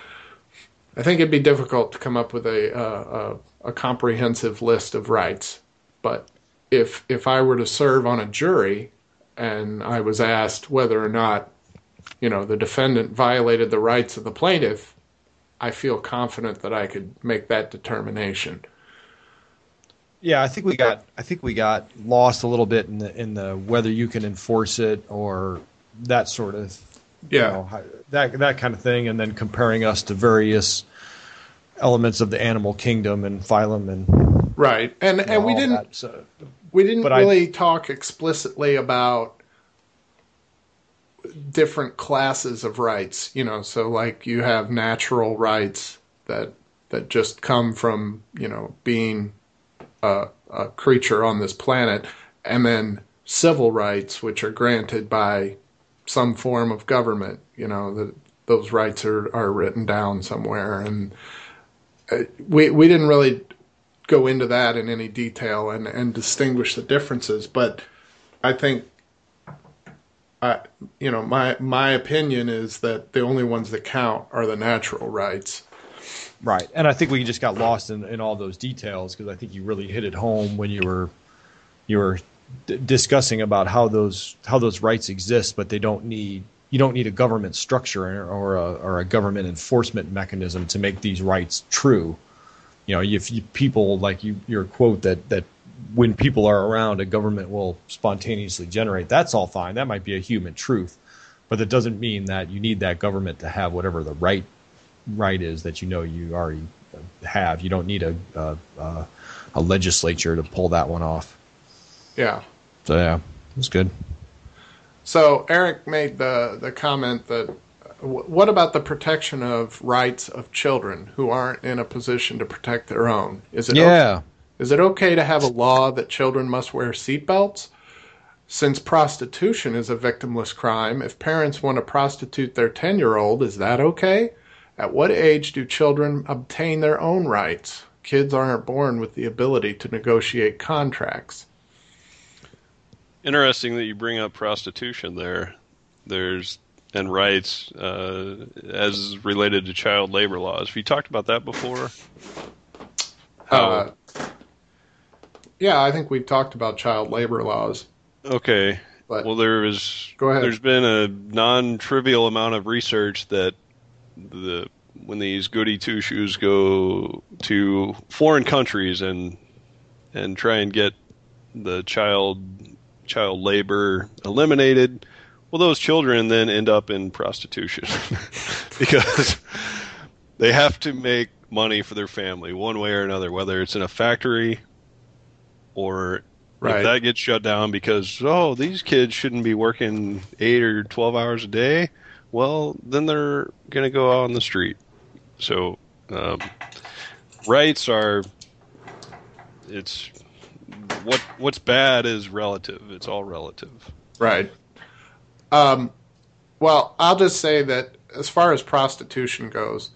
Speaker 1: I think it'd be difficult to come up with a, a a comprehensive list of rights, but if if I were to serve on a jury and I was asked whether or not, you know, the defendant violated the rights of the plaintiff, I feel confident that I could make that determination.
Speaker 7: Yeah, I think we got I think we got lost a little bit in the in the whether you can enforce it or that sort of
Speaker 1: yeah
Speaker 7: you know, that that kind of thing, and then comparing us to various elements of the animal kingdom and phylum and
Speaker 1: right and
Speaker 7: you know,
Speaker 1: and we
Speaker 7: all
Speaker 1: didn't
Speaker 7: that, so.
Speaker 1: we didn't
Speaker 7: But
Speaker 1: really
Speaker 7: I,
Speaker 1: talk explicitly about different classes of rights, you know, so like you have natural rights that that just come from, you know, being a, a creature on this planet, and then civil rights, which are granted by some form of government, you know, that those rights are, are written down somewhere. And uh, we we didn't really go into that in any detail and, and distinguish the differences, but I think I, you know, my my opinion is that the only ones that count are the natural rights.
Speaker 7: right, and I think we just got lost in, in all those details because I think you really hit it home when you were you were d- discussing about how those how those rights exist, but they don't need you don't need a government structure or a or a government enforcement mechanism to make these rights true. You know, if you, people like you your quote that that. when people are around, a government will spontaneously generate. That's all fine. That might be a human truth, but that doesn't mean that you need that government to have whatever the right right is that you know you already have. You don't need a a, a, a legislature to pull that one off.
Speaker 1: Yeah.
Speaker 7: So yeah, it's good.
Speaker 1: So Eric made the the comment that what about the protection of rights of children who aren't in a position to protect their own? Is it
Speaker 7: Yeah.
Speaker 1: okay? Is it okay to have a law that children must wear seatbelts? Since prostitution is a victimless crime, if parents want to prostitute their ten-year-old, is that okay? At what age do children obtain their own rights? Kids aren't born with the ability to negotiate contracts.
Speaker 6: Interesting that you bring up prostitution there. There's and rights uh, as related to child labor laws. Have you talked about that before?
Speaker 1: Uh, yeah, I think we've talked about child labor laws.
Speaker 6: Okay.
Speaker 1: But
Speaker 6: well, there is.
Speaker 1: Go ahead.
Speaker 6: There's been a non-trivial amount of research that the when these goody two shoes go to foreign countries and and try and get the child child labor eliminated, well, those children then end up in prostitution because they have to make money for their family one way or another, whether it's in a factory or
Speaker 1: right.
Speaker 6: if that gets shut down because, oh, these kids shouldn't be working eight or twelve hours a day, well, then they're going to go out on the street. So um, rights are, it's, what what's bad is relative. It's all relative.
Speaker 1: Right. Um, well, I'll just say that as far as prostitution goes,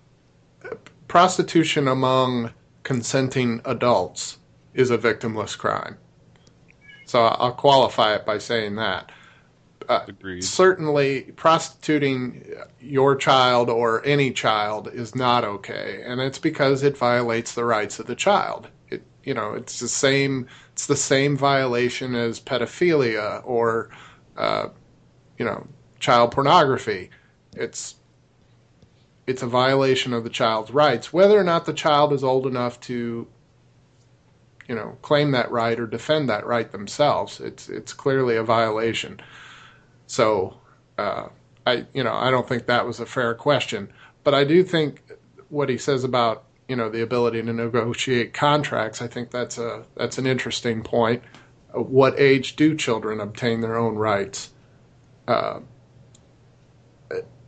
Speaker 1: prostitution among consenting adults is a victimless crime. So I'll qualify it by saying that. Uh,
Speaker 6: Agreed.
Speaker 1: Certainly, prostituting your child or any child is not okay, and it's because it violates the rights of the child. It, you know, it's the same. It's the same violation as pedophilia or, uh, you know, child pornography. It's it's a violation of the child's rights, whether or not the child is old enough to, you know, claim that right or defend that right themselves. It's it's clearly a violation. So, uh, I you know I don't think that was a fair question, but I do think what he says about, you know, the ability to negotiate contracts, I think that's a that's an interesting point. Uh, what age do children obtain their own rights? Uh,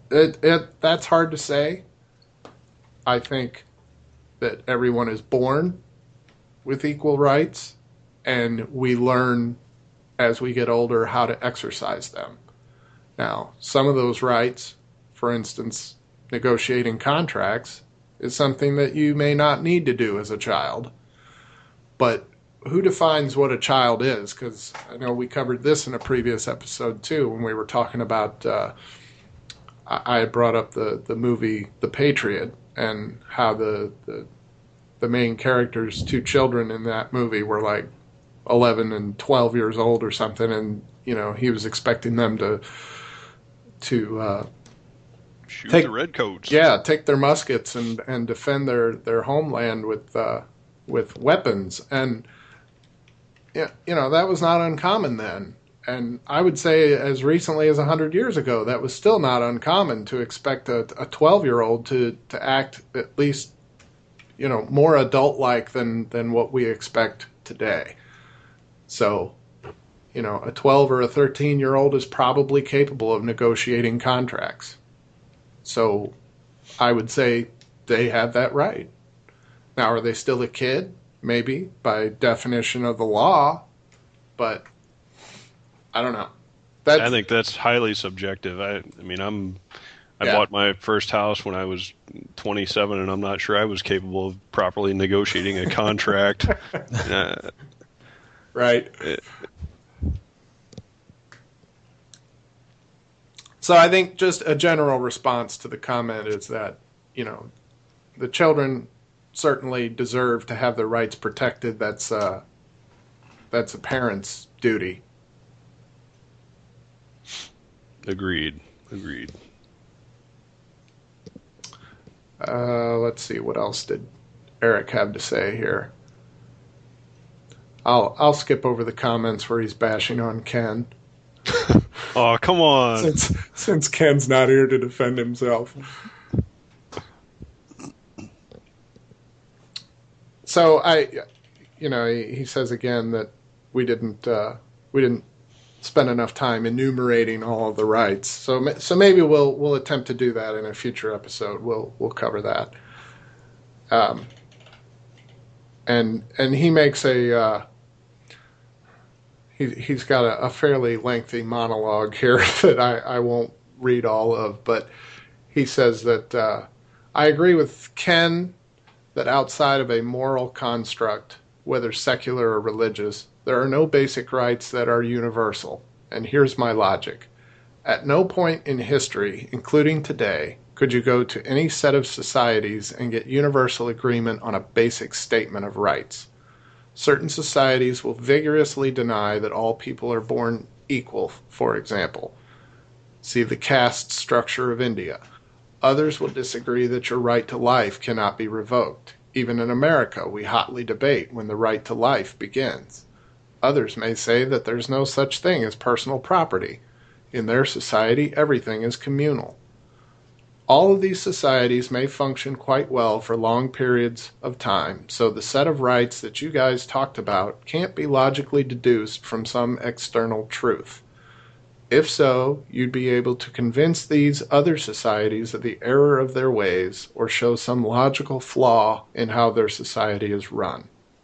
Speaker 1: it, it that's hard to say. I think that everyone is born with equal rights, and we learn as we get older how to exercise them. Now, some of those rights, for instance, negotiating contracts, is something that you may not need to do as a child. But who defines what a child is? Because I know we covered this in a previous episode too, when we were talking about, uh, I had brought up the, the movie The Patriot, and how the, the the main character's two children in that movie were like eleven and twelve years old or something, and you know he was expecting them to to uh,
Speaker 6: shoot
Speaker 1: take,
Speaker 6: the redcoats.
Speaker 1: Yeah, take their muskets and, and defend their, their homeland with uh, with weapons, and you know that was not uncommon then. And I would say as recently as one hundred years ago, that was still not uncommon to expect a twelve-year-old to, to act at least, you know, more adult-like than, than what we expect today. So, you know, a twelve or a thirteen-year-old is probably capable of negotiating contracts. So I would say they have that right. Now, are they still a kid? Maybe, by definition of the law, but I don't know. That's,
Speaker 6: I think that's highly subjective. I, I mean, I'm, I
Speaker 1: yeah.
Speaker 6: bought my first house when I was twenty-seven, and I'm not sure I was capable of properly negotiating a contract. uh,
Speaker 1: right. It, so I think just a general response to the comment is that, you know, the children certainly deserve to have their rights protected. That's uh, that's a parent's duty.
Speaker 6: Agreed. Agreed.
Speaker 1: Uh, let's see. What else did Eric have to say here? I'll I'll skip over the comments where he's bashing on Ken.
Speaker 6: Oh, come on.
Speaker 1: Since since Ken's not here to defend himself. So I, you know, he, he says again that we didn't uh, we didn't spend enough time enumerating all of the rights. So so maybe we'll we'll attempt to do that in a future episode. We'll we'll cover that. Um, and and he makes a uh, he he's got a, a fairly lengthy monologue here that I, I won't read all of, but he says that uh, I agree with Ken that outside of a moral construct, whether secular or religious, there are no basic rights that are universal, and here's my logic. At no point in history, including today, could you go to any set of societies and get universal agreement on a basic statement of rights. Certain societies will vigorously deny that all people are born equal, for example. See the caste structure of India. Others will disagree that your right to life cannot be revoked. Even in America, we hotly debate when the right to life begins. Others may say that there's no such thing as personal property. In their society, everything is communal. All of these societies may function quite well for long periods of time, so the set of rights that you guys talked about can't be logically deduced from some external truth. If so, you'd be able to convince these other societies of the error of their ways or show some logical flaw in how their society is run.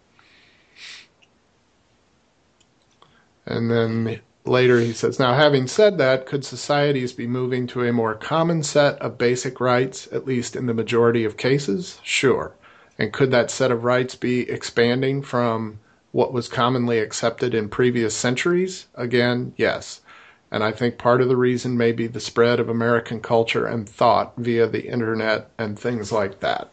Speaker 1: And then later he says, now having said that, could societies be moving to a more common set of basic rights, at least in the majority of cases? Sure. And could that set of rights be expanding from what was commonly accepted in previous centuries? Again, yes. And I think part of the reason may be the spread of American culture and thought via the internet and things like that.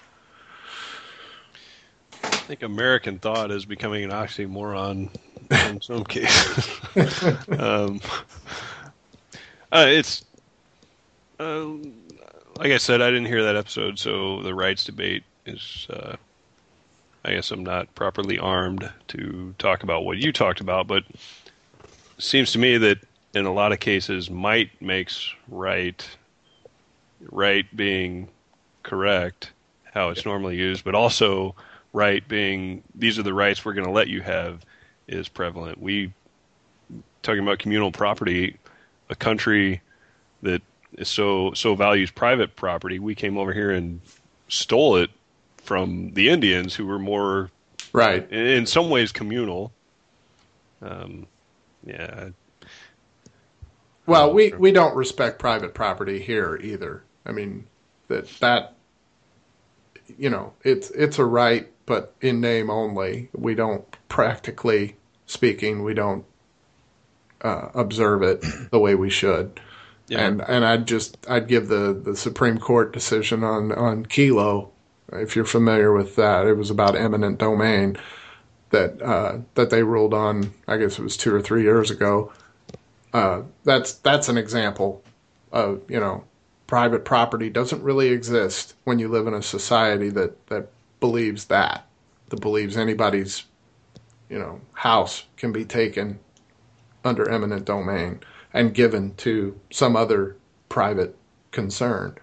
Speaker 6: I think American thought is becoming an oxymoron in some cases. um, uh, it's uh, like I said, I didn't hear that episode, so the rights debate is. Uh, I guess I'm not properly armed to talk about what you talked about, but it seems to me that in a lot of cases, might makes right. Right being correct, how it's normally used, but also right being these are the rights we're going to let you have is prevalent. We talking about communal property, a country that so so values private property. We came over here and stole it from the Indians, who were more,
Speaker 1: right,
Speaker 6: in some ways, communal. Um, yeah.
Speaker 1: Well, we, we don't respect private property here either. I mean, that that you know, it's it's a right, but in name only. We don't, practically speaking, we don't uh, observe it the way we should. Yeah. And and I'd just I'd give the, the Supreme Court decision on, on Kelo, if you're familiar with that. It was about eminent domain that uh, that they ruled on. I guess it was two or three years ago. Uh, that's that's an example of, you know, private property doesn't really exist when you live in a society that, that believes that, that believes anybody's, you know, house can be taken under eminent domain and given to some other private concern.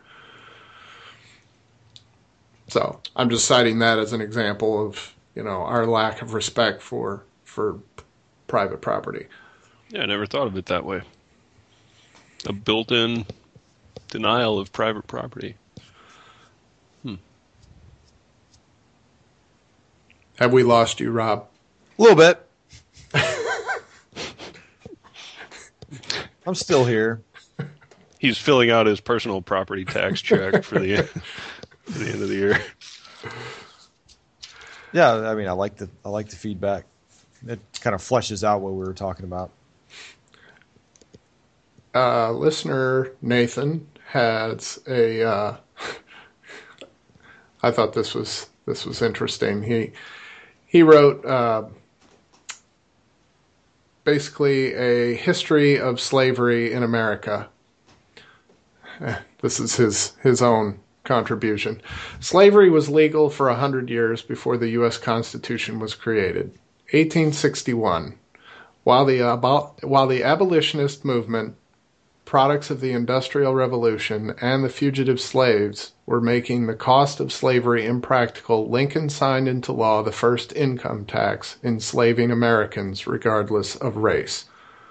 Speaker 1: So I'm just citing that as an example of, you know, our lack of respect for for private property.
Speaker 6: Yeah, I never thought of it that way. A built-in denial of private property. Hmm.
Speaker 1: Have we lost you, Rob?
Speaker 7: A little bit. I'm still here.
Speaker 6: He's filling out his personal property tax check for the for the end of the year.
Speaker 7: Yeah, I mean, I like the I like the feedback. It kind of fleshes out what we were talking about.
Speaker 1: Uh, listener Nathan has a. Uh, I thought this was this was interesting. He he wrote uh, basically a history of slavery in America. This is his his own contribution. Slavery was legal for a hundred years before the U S Constitution was created. eighteen sixty-one. While the abo- while the abolitionist movement, products of the Industrial Revolution, and the fugitive slaves were making the cost of slavery impractical, Lincoln signed into law the first income tax, enslaving Americans regardless of race.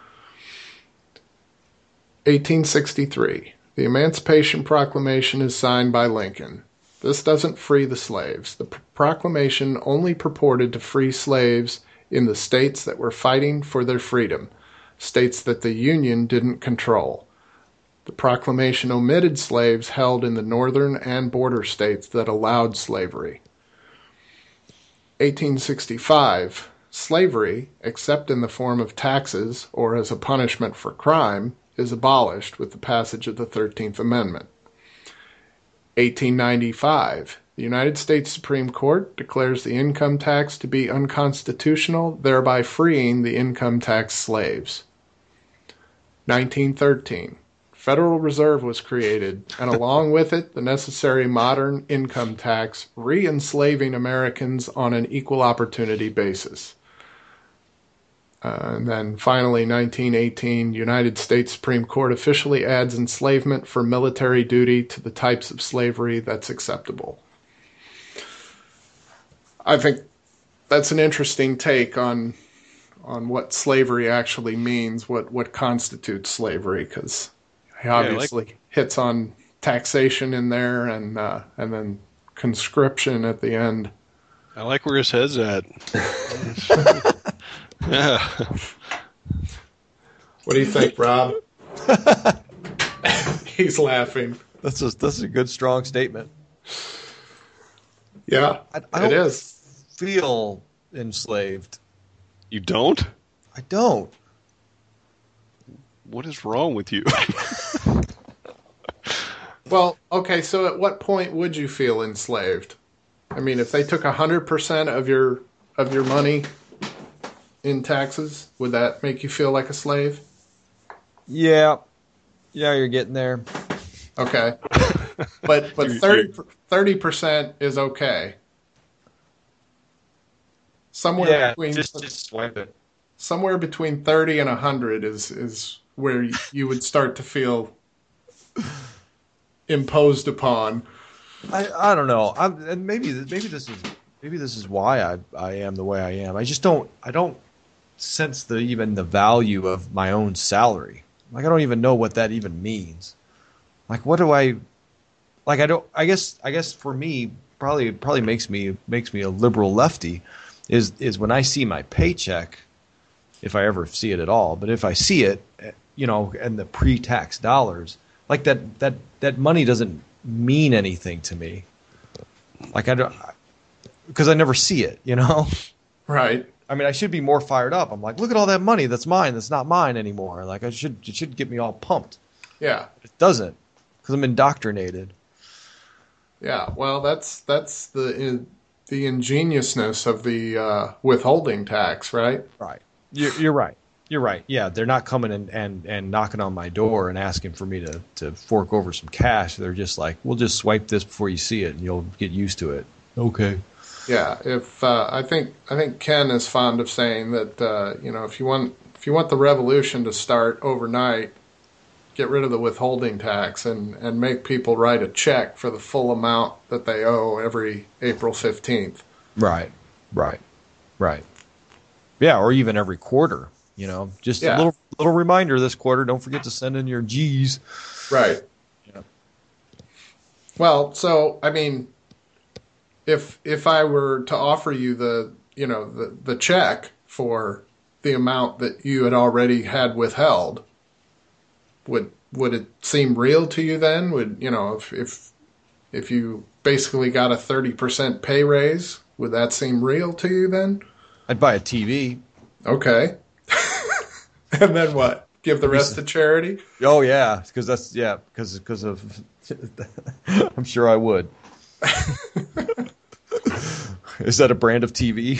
Speaker 1: eighteen sixty-three. The Emancipation Proclamation is signed by Lincoln. This doesn't free the slaves. The proclamation only purported to free slaves in the states that were fighting for their freedom, states that the Union didn't control. The proclamation omitted slaves held in the northern and border states that allowed slavery. eighteen sixty-five. Slavery, except in the form of taxes or as a punishment for crime, is abolished with the passage of the thirteenth Amendment. eighteen ninety-five. The United States Supreme Court declares the income tax to be unconstitutional, thereby freeing the income tax slaves. nineteen thirteen. Federal Reserve was created, and along with it, the necessary modern income tax, re-enslaving Americans on an equal opportunity basis. Uh, and then finally, nineteen eighteen, United States Supreme Court officially adds enslavement for military duty to the types of slavery that's acceptable. I think that's an interesting take on on what slavery actually means, what, what constitutes slavery, because he obviously yeah, like, hits on taxation in there and uh, and then conscription at the end.
Speaker 6: I like where his head's at. Yeah.
Speaker 1: What do you think, Rob? He's laughing.
Speaker 7: That's a, that's a good, strong statement.
Speaker 1: Yeah,
Speaker 7: I, I
Speaker 1: it
Speaker 7: don't
Speaker 1: is.
Speaker 7: Feel enslaved.
Speaker 6: You don't?
Speaker 7: I don't.
Speaker 6: What is wrong with you?
Speaker 1: Well, okay, so at what point would you feel enslaved? I mean, if they took one hundred percent of your of your money in taxes, would that make you feel like a slave?
Speaker 7: Yeah. Yeah, you're getting there.
Speaker 1: Okay. But but thirty percent is okay. Somewhere
Speaker 7: yeah,
Speaker 1: between
Speaker 7: just, just swipe it.
Speaker 1: Somewhere between thirty and one hundred is is where you would start to feel imposed upon.
Speaker 7: I, I don't know. I'm, and maybe maybe this is maybe this is why I I am the way I am. I just don't I don't sense the even the value of my own salary. Like I don't even know what that even means. Like, what do I like? I don't. I guess. I guess for me, probably probably makes me makes me a liberal lefty. Is is when I see my paycheck, if I ever see it at all. But if I see it, you know, and the pre-tax dollars, like that that that money doesn't mean anything to me. Like I don't, because I never see it. You know.
Speaker 1: Right.
Speaker 7: I mean, I should be more fired up. I'm like, look at all that money that's mine. That's not mine anymore. Like I should, it should get me all pumped.
Speaker 1: Yeah.
Speaker 7: It doesn't, because I'm indoctrinated.
Speaker 1: Yeah. Well, that's that's the the ingeniousness of the uh, withholding tax, right?
Speaker 7: Right. You're, you're right. You're right. Yeah, they're not coming and, and, and knocking on my door and asking for me to, to fork over some cash. They're just like, we'll just swipe this before you see it, and you'll get used to it. Okay.
Speaker 1: Yeah, if uh, I think I think Ken is fond of saying that uh, you know if you want if you want the revolution to start overnight, get rid of the withholding tax and, and make people write a check for the full amount that they owe every April fifteenth.
Speaker 7: Right, right, right. Yeah, or even every quarter. You know, just
Speaker 1: Yeah.
Speaker 7: a little little reminder this quarter. Don't forget to send in your G's.
Speaker 1: Right.
Speaker 7: Yeah.
Speaker 1: Well, so I mean. If if I were to offer you the you know the, the check for the amount that you had already had withheld, would would it seem real to you then? Would you know if if if you basically got a thirty percent pay raise, would that seem real to you then?
Speaker 7: I'd buy a T V.
Speaker 1: Okay. And then what? Give the rest to charity?
Speaker 7: Oh yeah, because that's yeah because because of I'm sure I would. Is that a brand of T V?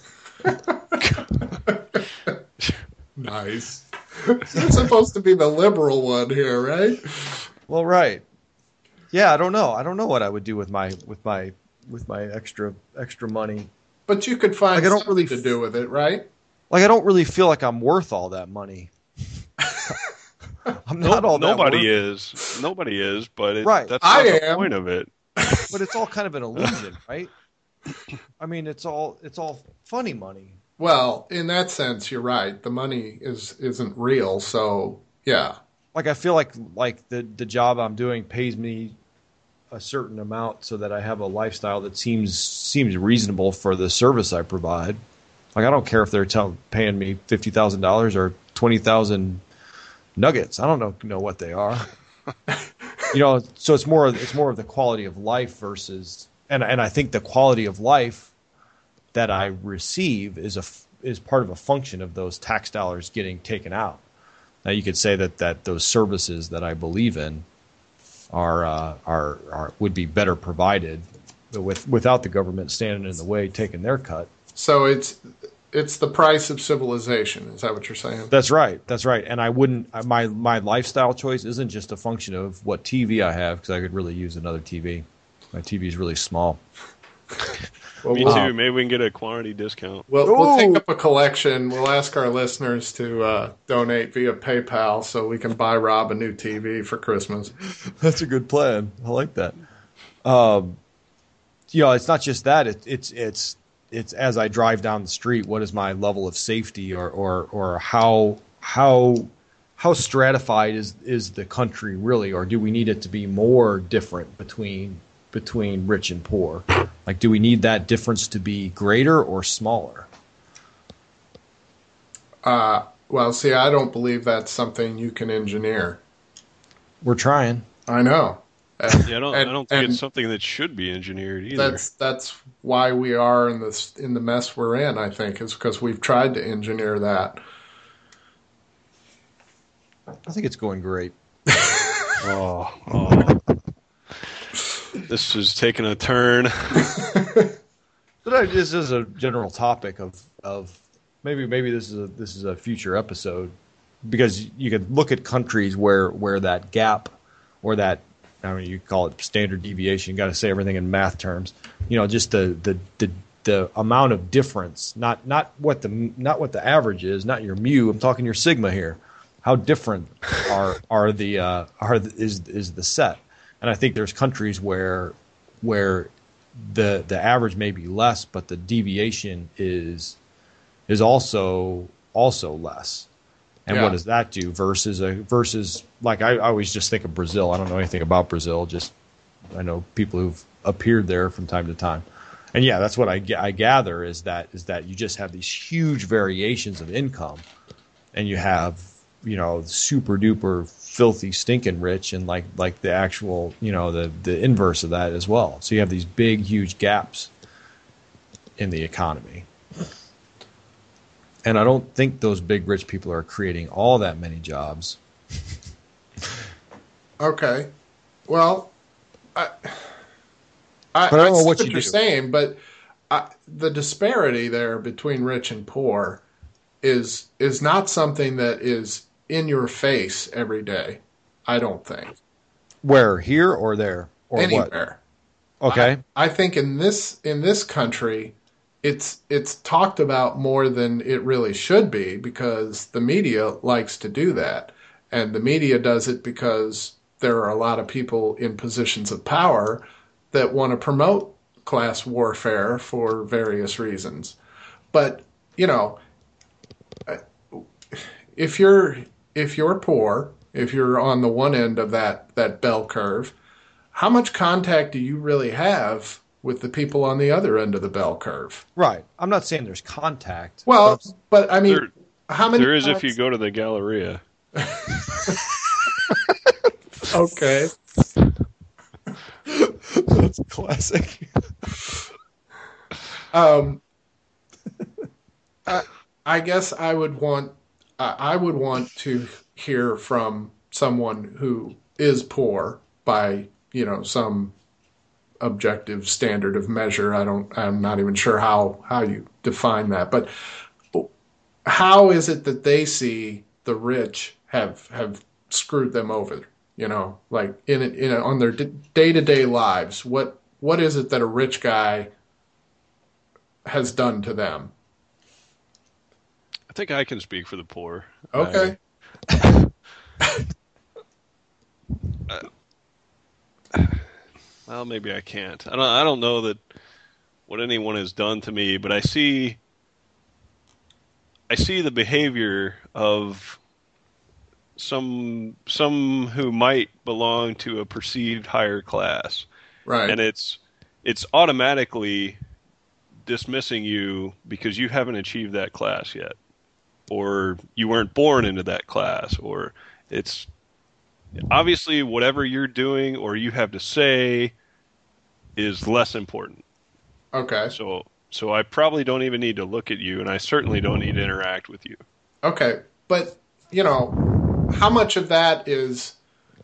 Speaker 1: Nice. It's supposed to be the liberal one here, right?
Speaker 7: Well, right. Yeah, I don't know. I don't know what I would do with my with my with my extra extra money.
Speaker 1: But you could find
Speaker 7: Like, I don't
Speaker 1: something
Speaker 7: really
Speaker 1: to
Speaker 7: f-
Speaker 1: do with it, right?
Speaker 7: Like I don't really feel like I'm worth all that money. I'm not all that
Speaker 6: Nobody
Speaker 7: worth,
Speaker 6: is. Nobody is, but it,
Speaker 7: Right.
Speaker 6: that's
Speaker 1: I
Speaker 6: not the
Speaker 1: am.
Speaker 6: point of it.
Speaker 7: but it's all kind of an illusion, right? I mean, it's all it's all funny money.
Speaker 1: Well, in that sense, you're right. The money is isn't real, so yeah.
Speaker 7: Like I feel like like the the job I'm doing pays me a certain amount so that I have a lifestyle that seems seems reasonable for the service I provide. Like I don't care if they're tell, paying me fifty thousand dollars or twenty thousand nuggets. I don't know know what they are. You know, so it's more it's more of the quality of life versus and and I think the quality of life that I receive is a is part of a function of those tax dollars getting taken out. Now you could say that that those services that I believe in are uh, are are would be better provided with without the government standing in the way taking their cut.
Speaker 1: So it's it's the price of civilization. Is that what you're saying?
Speaker 7: That's right. That's right. And I wouldn't my my lifestyle choice isn't just a function of what T V I have because I could really use another T V. My T V is really small.
Speaker 1: Well,
Speaker 6: Me
Speaker 1: we'll,
Speaker 6: too. Maybe we can get a quantity discount.
Speaker 1: we'll, we'll take
Speaker 7: Ooh.
Speaker 1: up a collection. We'll ask our listeners to uh, donate via PayPal so we can buy Rob a new T V for Christmas.
Speaker 7: That's a good plan. I like that. Um, you know, it's not just that. It, it's it's it's as I drive down the street, what is my level of safety, or or or how how how stratified is is the country really, or do we need it to be more different between between rich and poor? Like, do we need that difference to be greater or smaller?
Speaker 1: Uh, well, see, I don't believe that's something you can engineer.
Speaker 7: We're trying.
Speaker 1: I know. And,
Speaker 6: Yeah, I don't.
Speaker 1: and-
Speaker 6: I don't think
Speaker 1: and
Speaker 6: it's something that should be engineered either.
Speaker 1: That's that's why we are in this in the mess we're in. I think is because we've tried to engineer that.
Speaker 7: I think it's going great.
Speaker 6: oh, oh. This is taking a turn.
Speaker 7: But I, this is a general topic of, of maybe maybe this is a this is a future episode, because you could look at countries where, where that gap or that, I mean, you call it standard deviation. You got to say everything in math terms. You know, just the, the, the, the amount of difference, not not what the not what the average is, not your mu. I'm talking your sigma here. How different are are the uh, are the, is is the set? And I think there's countries where where the the average may be less, but the deviation is is also also less. And
Speaker 1: Yeah.
Speaker 7: what does that do versus a versus like I, I always just think of Brazil. I don't know anything about Brazil. Just I know people who've appeared there from time to time. And yeah, that's what I, ga- I gather is that is that you just have these huge variations of income, and you have you know super duper filthy stinking rich, and like like the actual you know the the inverse of that as well. So you have these big huge gaps in the economy, and I don't think those big rich people are creating all that many jobs.
Speaker 1: Okay. Well, I, I,
Speaker 7: But I don't
Speaker 1: I
Speaker 7: know
Speaker 1: see
Speaker 7: what
Speaker 1: what
Speaker 7: you
Speaker 1: you're
Speaker 7: do.
Speaker 1: saying, but I, the disparity there between rich and poor is is not something that is in your face every day. I don't think
Speaker 7: Where, here or there or
Speaker 1: anywhere.
Speaker 7: what? Okay.
Speaker 1: I, I think in this in this country, it's it's talked about more than it really should be because the media likes to do that, and the media does it because there are a lot of people in positions of power that want to promote class warfare for various reasons. But you know, if you're if you're poor, if you're on the one end of that that bell curve, how much contact do you really have with the people on the other end of the bell curve?
Speaker 7: Right. I'm not saying there's contact.
Speaker 1: Well,
Speaker 7: but
Speaker 1: but I mean,
Speaker 6: There,
Speaker 1: how many?
Speaker 6: there is if
Speaker 1: times-
Speaker 6: you go to the Galleria.
Speaker 1: Okay.
Speaker 7: that's classic.
Speaker 1: Um, I, I guess I would want I I would want to hear from someone who is poor by you know some objective standard of measure. I don't. I'm not even sure how how you define that. But how is it that they see the rich have have screwed them over? You know, like in it, in a, on their day to day lives. What what is it that a rich guy has done to them?
Speaker 6: I think I can speak for the poor.
Speaker 1: Okay.
Speaker 6: Well, maybe I can't. I don't. I don't know that what anyone has done to me, but I see. I see the behavior of some some who might belong to a perceived higher class,
Speaker 1: Right.
Speaker 6: and it's it's automatically dismissing you because you haven't achieved that class yet, or you weren't born into that class, or it's obviously whatever you're doing or you have to say is less important.
Speaker 1: Okay.
Speaker 6: So so I probably don't even need to look at you, and I certainly don't need to interact with you.
Speaker 1: Okay. But, you know, how much of that is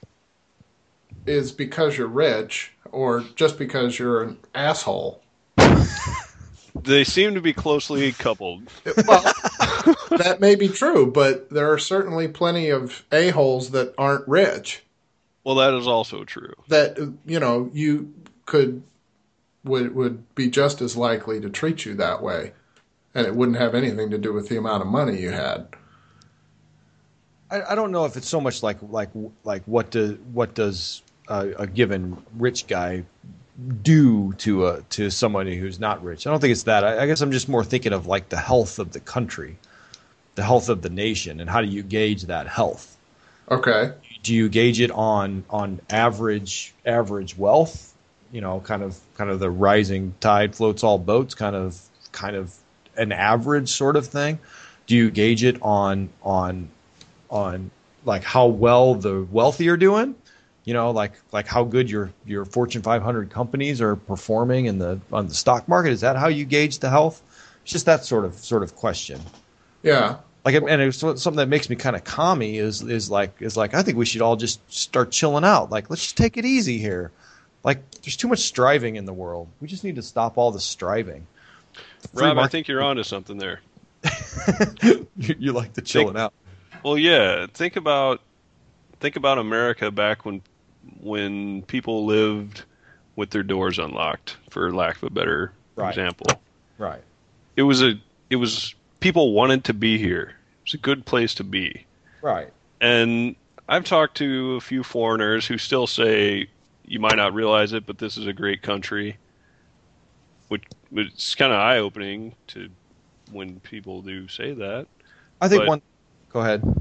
Speaker 1: is because you're rich or just because you're an asshole?
Speaker 6: They seem to be closely coupled.
Speaker 1: Well, that may be true, but there are certainly plenty of a-holes that aren't rich
Speaker 6: Well, that is also true.
Speaker 1: that, you know, you could would would be just as likely to treat you that way, and it wouldn't have anything to do with the amount of money you had.
Speaker 7: I, I don't know if it's so much like like like what does what does a, a given rich guy do to a to somebody who's not rich. I don't think it's that. I, I guess I'm just more thinking of like the health of the country, the health of the nation, and how do you gauge that health?
Speaker 1: Okay.
Speaker 7: Do you gauge it on on average average wealth? You know, kind of kind of the rising tide floats all boats, kind of kind of an average sort of thing. Do you gauge it on on on like how well the wealthy are doing? You know, like like how good your your Fortune five hundred companies are performing in the on the stock market. Is that how you gauge the health? It's just that sort of sort of question.
Speaker 1: Yeah.
Speaker 7: Like, and it's something that makes me kind of commie is is like is like I think we should all just start chilling out. Like, let's just take it easy here. Like, there's too much striving in the world. We just need to stop all the striving. Free
Speaker 6: Rob, I
Speaker 7: market-
Speaker 6: think you're onto something there.
Speaker 7: you, you like the chilling out.
Speaker 6: Well, yeah. Think about think about America back when when people lived with their doors unlocked, for lack of a better
Speaker 7: Right.
Speaker 6: example.
Speaker 7: Right.
Speaker 6: It was a it was people wanted to be here. It was a good place to be.
Speaker 7: Right.
Speaker 6: And I've talked to a few foreigners who still say you might not realize it, but this is a great country. Which it's kind of eye-opening to when people do say that.
Speaker 7: I think
Speaker 6: But-
Speaker 7: one. Go ahead.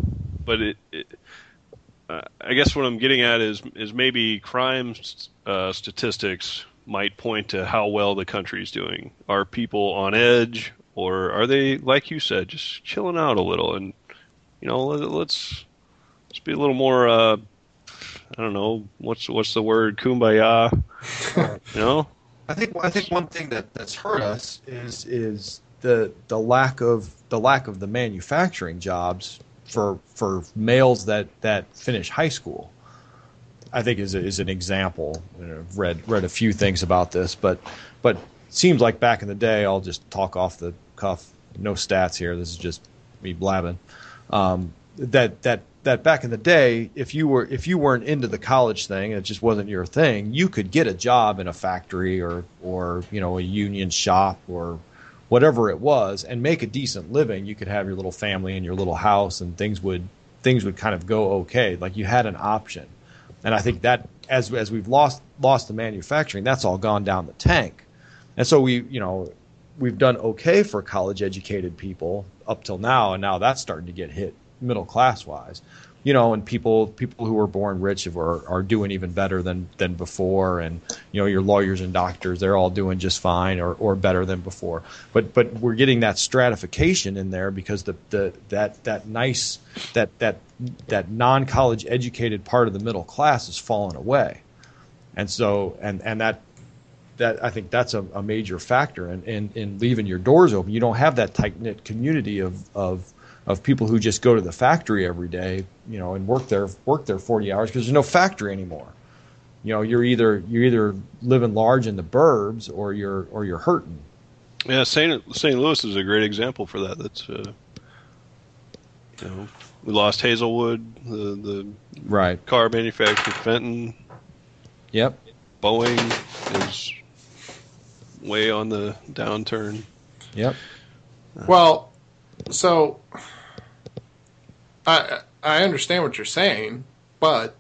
Speaker 6: but it, it uh, I guess what I'm getting at is is maybe crime uh, statistics might point to how well the country's doing. Are people on edge, or are they, like you said, just chilling out a little? And you know, let, let's let's be a little more. Uh, I don't know what's what's the word, kumbaya. You know,
Speaker 7: I think I think one thing that, that's hurt us is is the the lack of the lack of the manufacturing jobs for for males that, that finish high school. I think is a, is an example. You know, I've read read a few things about this, but but it seems like back in the day, I'll just talk off the cuff, no stats here. This is just me blabbing. Um, that that that back in the day, if you were if you weren't into the college thing, it just wasn't your thing, you could get a job in a factory or or you know a union shop or whatever it was and make a decent living. You could have your little family and your little house, and things would things would kind of go okay. Like you had an option. And I think that as as we've lost lost the manufacturing, that's all gone down the tank. And so we, you know, we've done okay for college educated people up till now, and now that's starting to get hit middle class wise. You know, and people people who were born rich are are doing even better than than before, and you know, your lawyers and doctors, they're all doing just fine or, or better than before. But but we're getting that stratification in there because the, the that that nice that that that non-college educated part of the middle class is falling away. And so and and that that I think that's a, a major factor in, in in leaving your doors open. You don't have that tight-knit community of of of people who just go to the factory every day, you know, and work there work there forty hours because there's no factory anymore. You know, you're either you're either living large in the burbs or you're or you're hurting.
Speaker 6: Yeah, Saint Saint Louis is a great example for that. That's uh, you know, we lost Hazelwood, the the
Speaker 7: right
Speaker 6: car manufacturer Fenton.
Speaker 7: Yep.
Speaker 6: Boeing is way on the downturn.
Speaker 7: Yep.
Speaker 1: Well, so I I understand what you're saying, but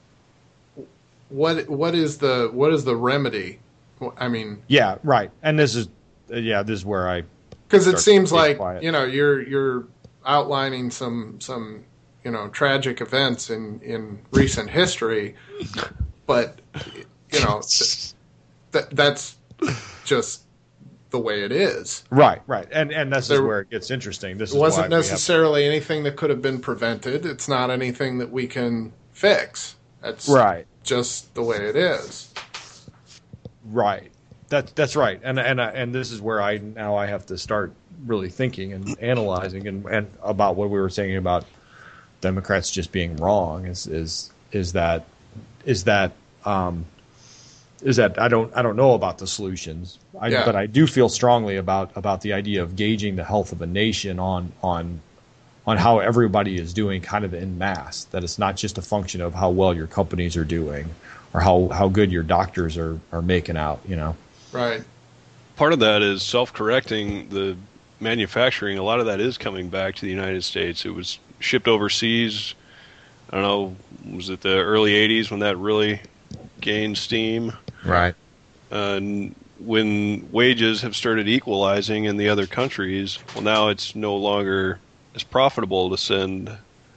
Speaker 1: what what is the what is the remedy? I mean,
Speaker 7: yeah, right. And this is yeah, this is where I
Speaker 1: because it seems like
Speaker 7: quiet.
Speaker 1: you know you're you're outlining some some you know tragic events in in recent history, but you know th- that that's just the way it is.
Speaker 7: Right, right. And and this
Speaker 1: there,
Speaker 7: is where it gets interesting. This
Speaker 1: it wasn't
Speaker 7: why
Speaker 1: necessarily anything that could have been prevented. It's not anything that we can fix. That's
Speaker 7: right.
Speaker 1: Just the way it is.
Speaker 7: Right. That's that's right. And and and this is where I now I have to start really thinking and analyzing and, and about what we were saying about Democrats just being wrong is is is that is that um, is that I don't I don't know about the solutions, I,
Speaker 1: yeah.
Speaker 7: but I do feel strongly about about the idea of gauging the health of a nation on on on how everybody is doing, kind of en masse. That it's not just a function of how well your companies are doing or how, how good your doctors are, are making out. You know,
Speaker 1: right.
Speaker 6: Part of that is self-correcting. The manufacturing, a lot of that is coming back to the United States. It was shipped overseas. I don't know, was it the early eighties when that really gained steam?
Speaker 7: Right.
Speaker 6: Uh, and when wages have started equalizing in the other countries, well, now it's no longer as profitable to send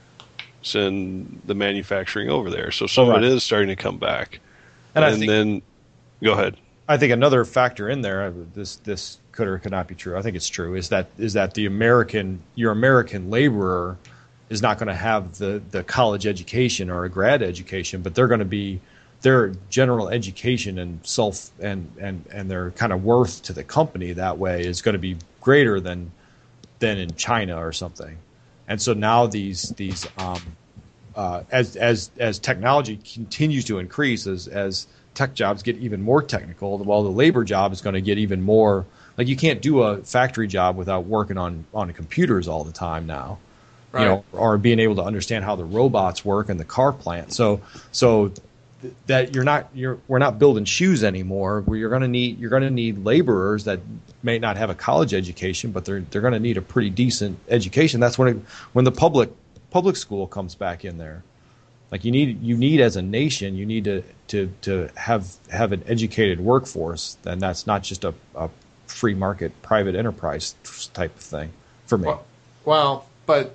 Speaker 6: send the manufacturing over there. So some
Speaker 7: right.
Speaker 6: of it is starting to come back.
Speaker 7: And,
Speaker 6: and
Speaker 7: I think,
Speaker 6: then, go ahead.
Speaker 7: I think another factor in there, this this could or could not be true. I think it's true. Is that is that the American your American laborer is not going to have the, the college education or a grad education, but they're going to be their general education and self and, and, and their kind of worth to the company that way is going to be greater than than in China or something. And so now these these um, uh, as as as technology continues to increase, as as tech jobs get even more technical, well, the labor job is going to get even more. Like you can't do a factory job without working on on computers all the time now. Right. You know, or being able to understand how the robots work in the car plant. So, so th- that you're not you're we're not building shoes anymore. Where you're going to need you're going to need laborers that may not have a college education, but they're they're going to need a pretty decent education. That's when it, when the public public school comes back in there. Like you need you need as a nation, you need to to to have have an educated workforce. And that's not just a, a free market private enterprise type of thing for me.
Speaker 1: Well, well but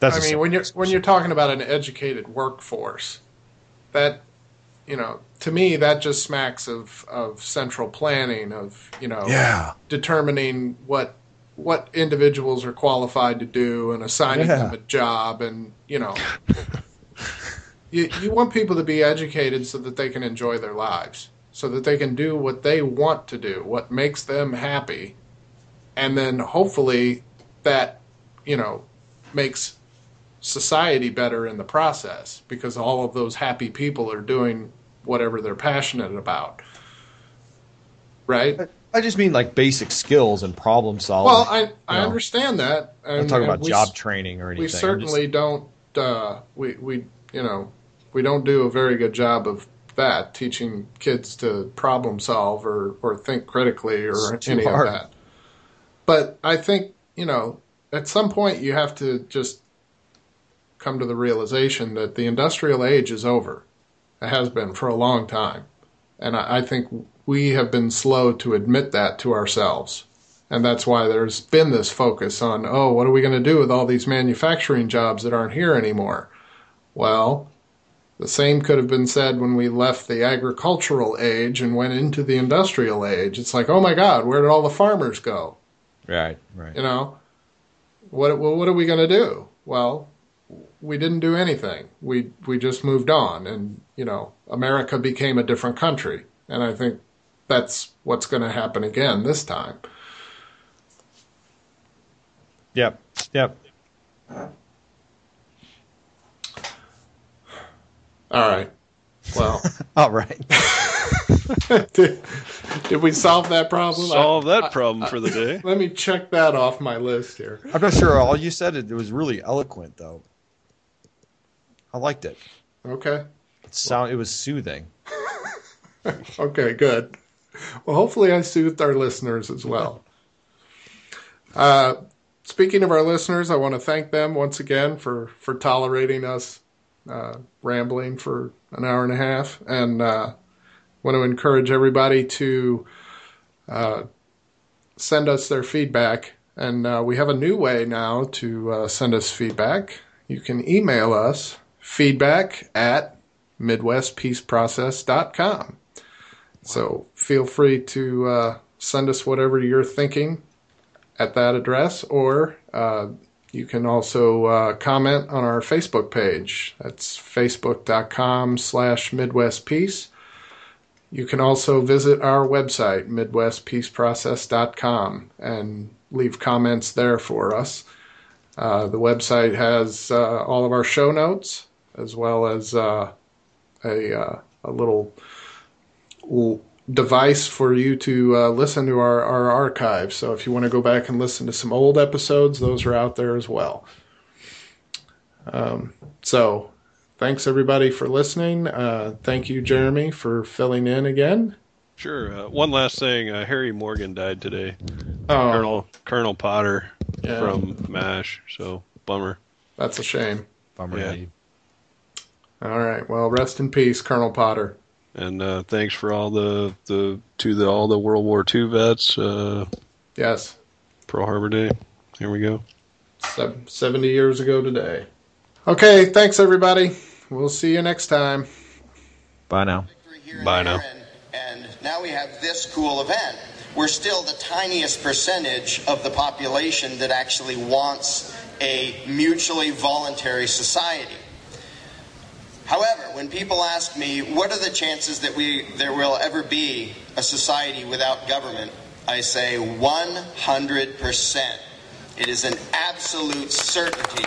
Speaker 7: That's
Speaker 1: I
Speaker 7: a
Speaker 1: mean,
Speaker 7: simple
Speaker 1: when you're when
Speaker 7: discussion.
Speaker 1: you're talking about an educated workforce, that you know, to me, that just smacks of of central planning, of you know,
Speaker 7: Yeah.
Speaker 1: determining what what individuals are qualified to do and assigning
Speaker 7: Yeah.
Speaker 1: them a job, and you know, you you want people to be educated so that they can enjoy their lives, so that they can do what they want to do, what makes them happy, and then hopefully that you know makes society better in the process, because all of those happy people are doing whatever they're passionate about, right?
Speaker 7: I just mean like basic skills and problem solving.
Speaker 1: Well, I I
Speaker 7: know.
Speaker 1: understand that.
Speaker 7: I'm
Speaker 1: And,
Speaker 7: talking
Speaker 1: and
Speaker 7: about
Speaker 1: we,
Speaker 7: job training or anything.
Speaker 1: We certainly don't. Uh, we we you know we don't do a very good job of that, teaching kids to problem solve or or think critically or
Speaker 7: It's too
Speaker 1: any
Speaker 7: hard.
Speaker 1: of that. But I think you know at some point you have to just come to the realization that the industrial age is over. It has been for a long time. And I, I think we have been slow to admit that to ourselves. And that's why there's been this focus on, oh, what are we going to do with all these manufacturing jobs that aren't here anymore? Well, the same could have been said when we left the agricultural age and went into the industrial age. It's like, oh my God, where did all the farmers go?
Speaker 7: Right, right.
Speaker 1: You know, what, well, what are we going to do? Well, we didn't do anything. We we just moved on, and you know, America became a different country. And I think that's what's going to happen again this time.
Speaker 7: Yep, yep.
Speaker 1: All right. Well,
Speaker 7: All right.
Speaker 1: did, did we solve that problem?
Speaker 6: Solve
Speaker 1: I-
Speaker 6: that problem for the day.
Speaker 1: Let me check that off my list here.
Speaker 7: I'm not sure. All you said, it, it was really eloquent, though. I liked it.
Speaker 1: Okay.
Speaker 7: It sound it was soothing.
Speaker 1: Okay, good. Well, hopefully I soothed our listeners as well. Uh, speaking of our listeners, I want to thank them once again for, for tolerating us uh, rambling for an hour and a half. And uh, want to encourage everybody to uh, send us their feedback. And uh, we have a new way now to uh, send us feedback. You can email us feedback at midwest peace process dot com. So feel free to uh, send us whatever you're thinking at that address, or uh, you can also uh, comment on our Facebook page. That's facebook.com slash midwestpeace. You can also visit our website, midwest peace process dot com, and leave comments there for us. Uh, the website has uh, all of our show notes, as well as uh, a, uh, a little device for you to uh, listen to our, our archive. So if you want to go back and listen to some old episodes, those are out there as well. Um, so thanks everybody for listening. Uh, thank you, Jeremy, for filling in again.
Speaker 6: Sure. Uh, one last thing. Uh, Harry Morgan died today.
Speaker 1: Oh,
Speaker 6: Colonel Colonel Potter
Speaker 1: Yeah.
Speaker 6: from MASH. So bummer.
Speaker 1: that's a shame.
Speaker 7: Bummer.
Speaker 6: Yeah.
Speaker 7: indeed.
Speaker 1: All right. Well, rest in peace, Colonel Potter.
Speaker 6: And uh, thanks for all the, the to the all the World War Two vets. Uh,
Speaker 1: Yes.
Speaker 6: Pearl Harbor Day. Here we go.
Speaker 1: Se- seventy years ago today. Okay. Thanks, everybody. We'll see you next time.
Speaker 7: Bye now.
Speaker 8: Here and
Speaker 6: Bye
Speaker 8: there,
Speaker 6: now.
Speaker 8: And, and now we have this cool event. We're still the tiniest percentage of the population that actually wants a mutually voluntary society. However, when people ask me, what are the chances that we there will ever be a society without government, I say one hundred percent. It is an absolute certainty.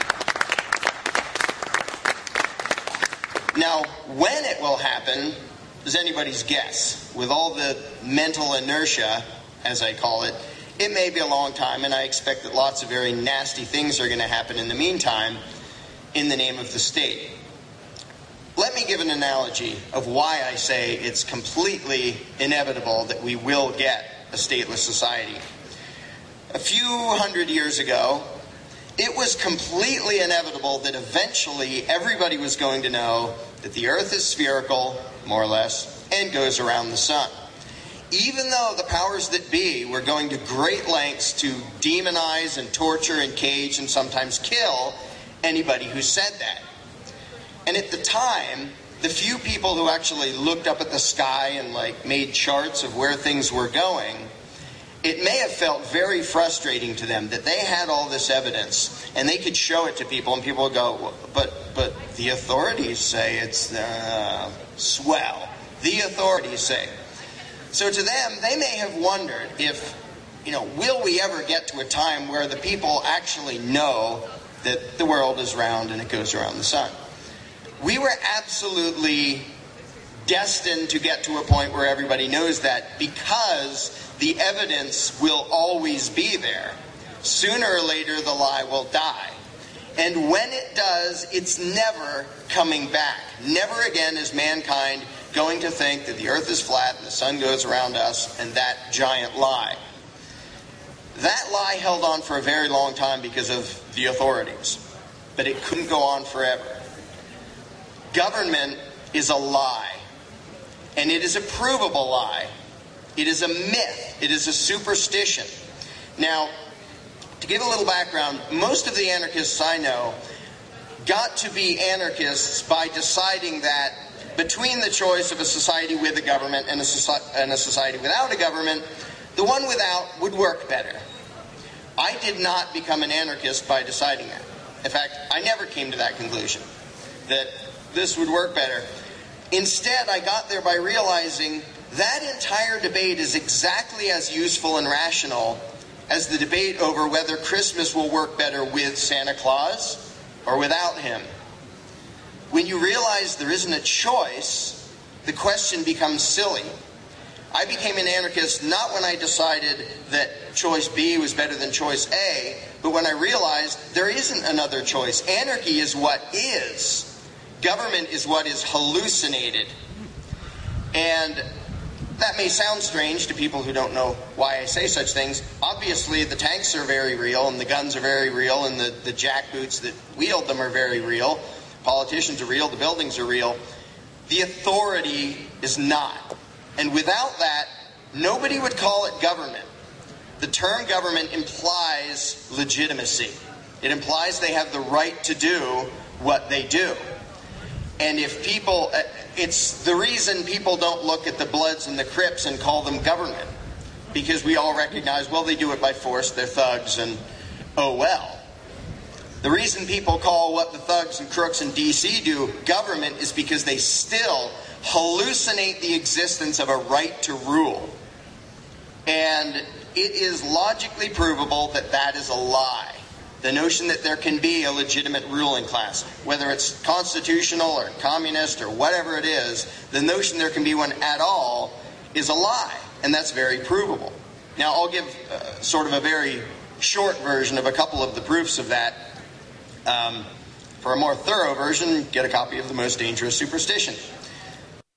Speaker 8: Now, when it will happen is anybody's guess. With all the mental inertia, as I call it, it may be a long time, and I expect that lots of very nasty things are going to happen in the meantime in the name of the state. Let me give an analogy of why I say it's completely inevitable that we will get a stateless society. A few hundred years ago, it was completely inevitable that eventually everybody was going to know that the Earth is spherical, more or less, and goes around the sun. Even though the powers that be were going to great lengths to demonize and torture and cage and sometimes kill anybody who said that. And at the time, the few people who actually looked up at the sky and like made charts of where things were going, it may have felt very frustrating to them that they had all this evidence and they could show it to people and people would go, but but the authorities say it's uh, swell. The authorities say. So to them, they may have wondered if, you know, will we ever get to a time where the people actually know that the world is round and it goes around the sun? We were absolutely destined to get to a point where everybody knows that because the evidence will always be there. Sooner or later, the lie will die. And when it does, it's never coming back. Never again is mankind going to think that the earth is flat and the sun goes around us and that giant lie. That lie held on for a very long time because of the authorities. But it couldn't go on forever. Government is a lie. And it is a provable lie. It is a myth. It is a superstition. Now, to give a little background, most of the anarchists I know got to be anarchists by deciding that between the choice of a society with a government and a, soci- and a society without a government, the one without would work better. I did not become an anarchist by deciding that. In fact, I never came to that conclusion, that this would work better. Instead, I got there by realizing that entire debate is exactly as useful and rational as the debate over whether Christmas will work better with Santa Claus or without him. When you realize there isn't a choice, the question becomes silly. I became an anarchist not when I decided that choice B was better than choice A, but when I realized there isn't another choice. Anarchy is what is. Government is what is hallucinated. And that may sound strange to people who don't know why I say such things. Obviously, the tanks are very real, and the guns are very real, and the, the jackboots that wield them are very real. Politicians are real, the buildings are real. The authority is not. And without that, nobody would call it government. The term government implies legitimacy. It implies they have the right to do what they do. And if people, it's the reason people don't look at the Bloods and the Crips and call them government. Because we all recognize, well, they do it by force, they're thugs, and oh well. The reason people call what the thugs and crooks in D C do government is because they still hallucinate the existence of a right to rule. And it is logically provable that that is a lie. The notion that there can be a legitimate ruling class, whether it's constitutional or communist or whatever it is, the notion there can be one at all is a lie, and that's very provable. Now, I'll give uh, sort of a very short version of a couple of the proofs of that. Um, for a more thorough version, get a copy of The Most Dangerous Superstition.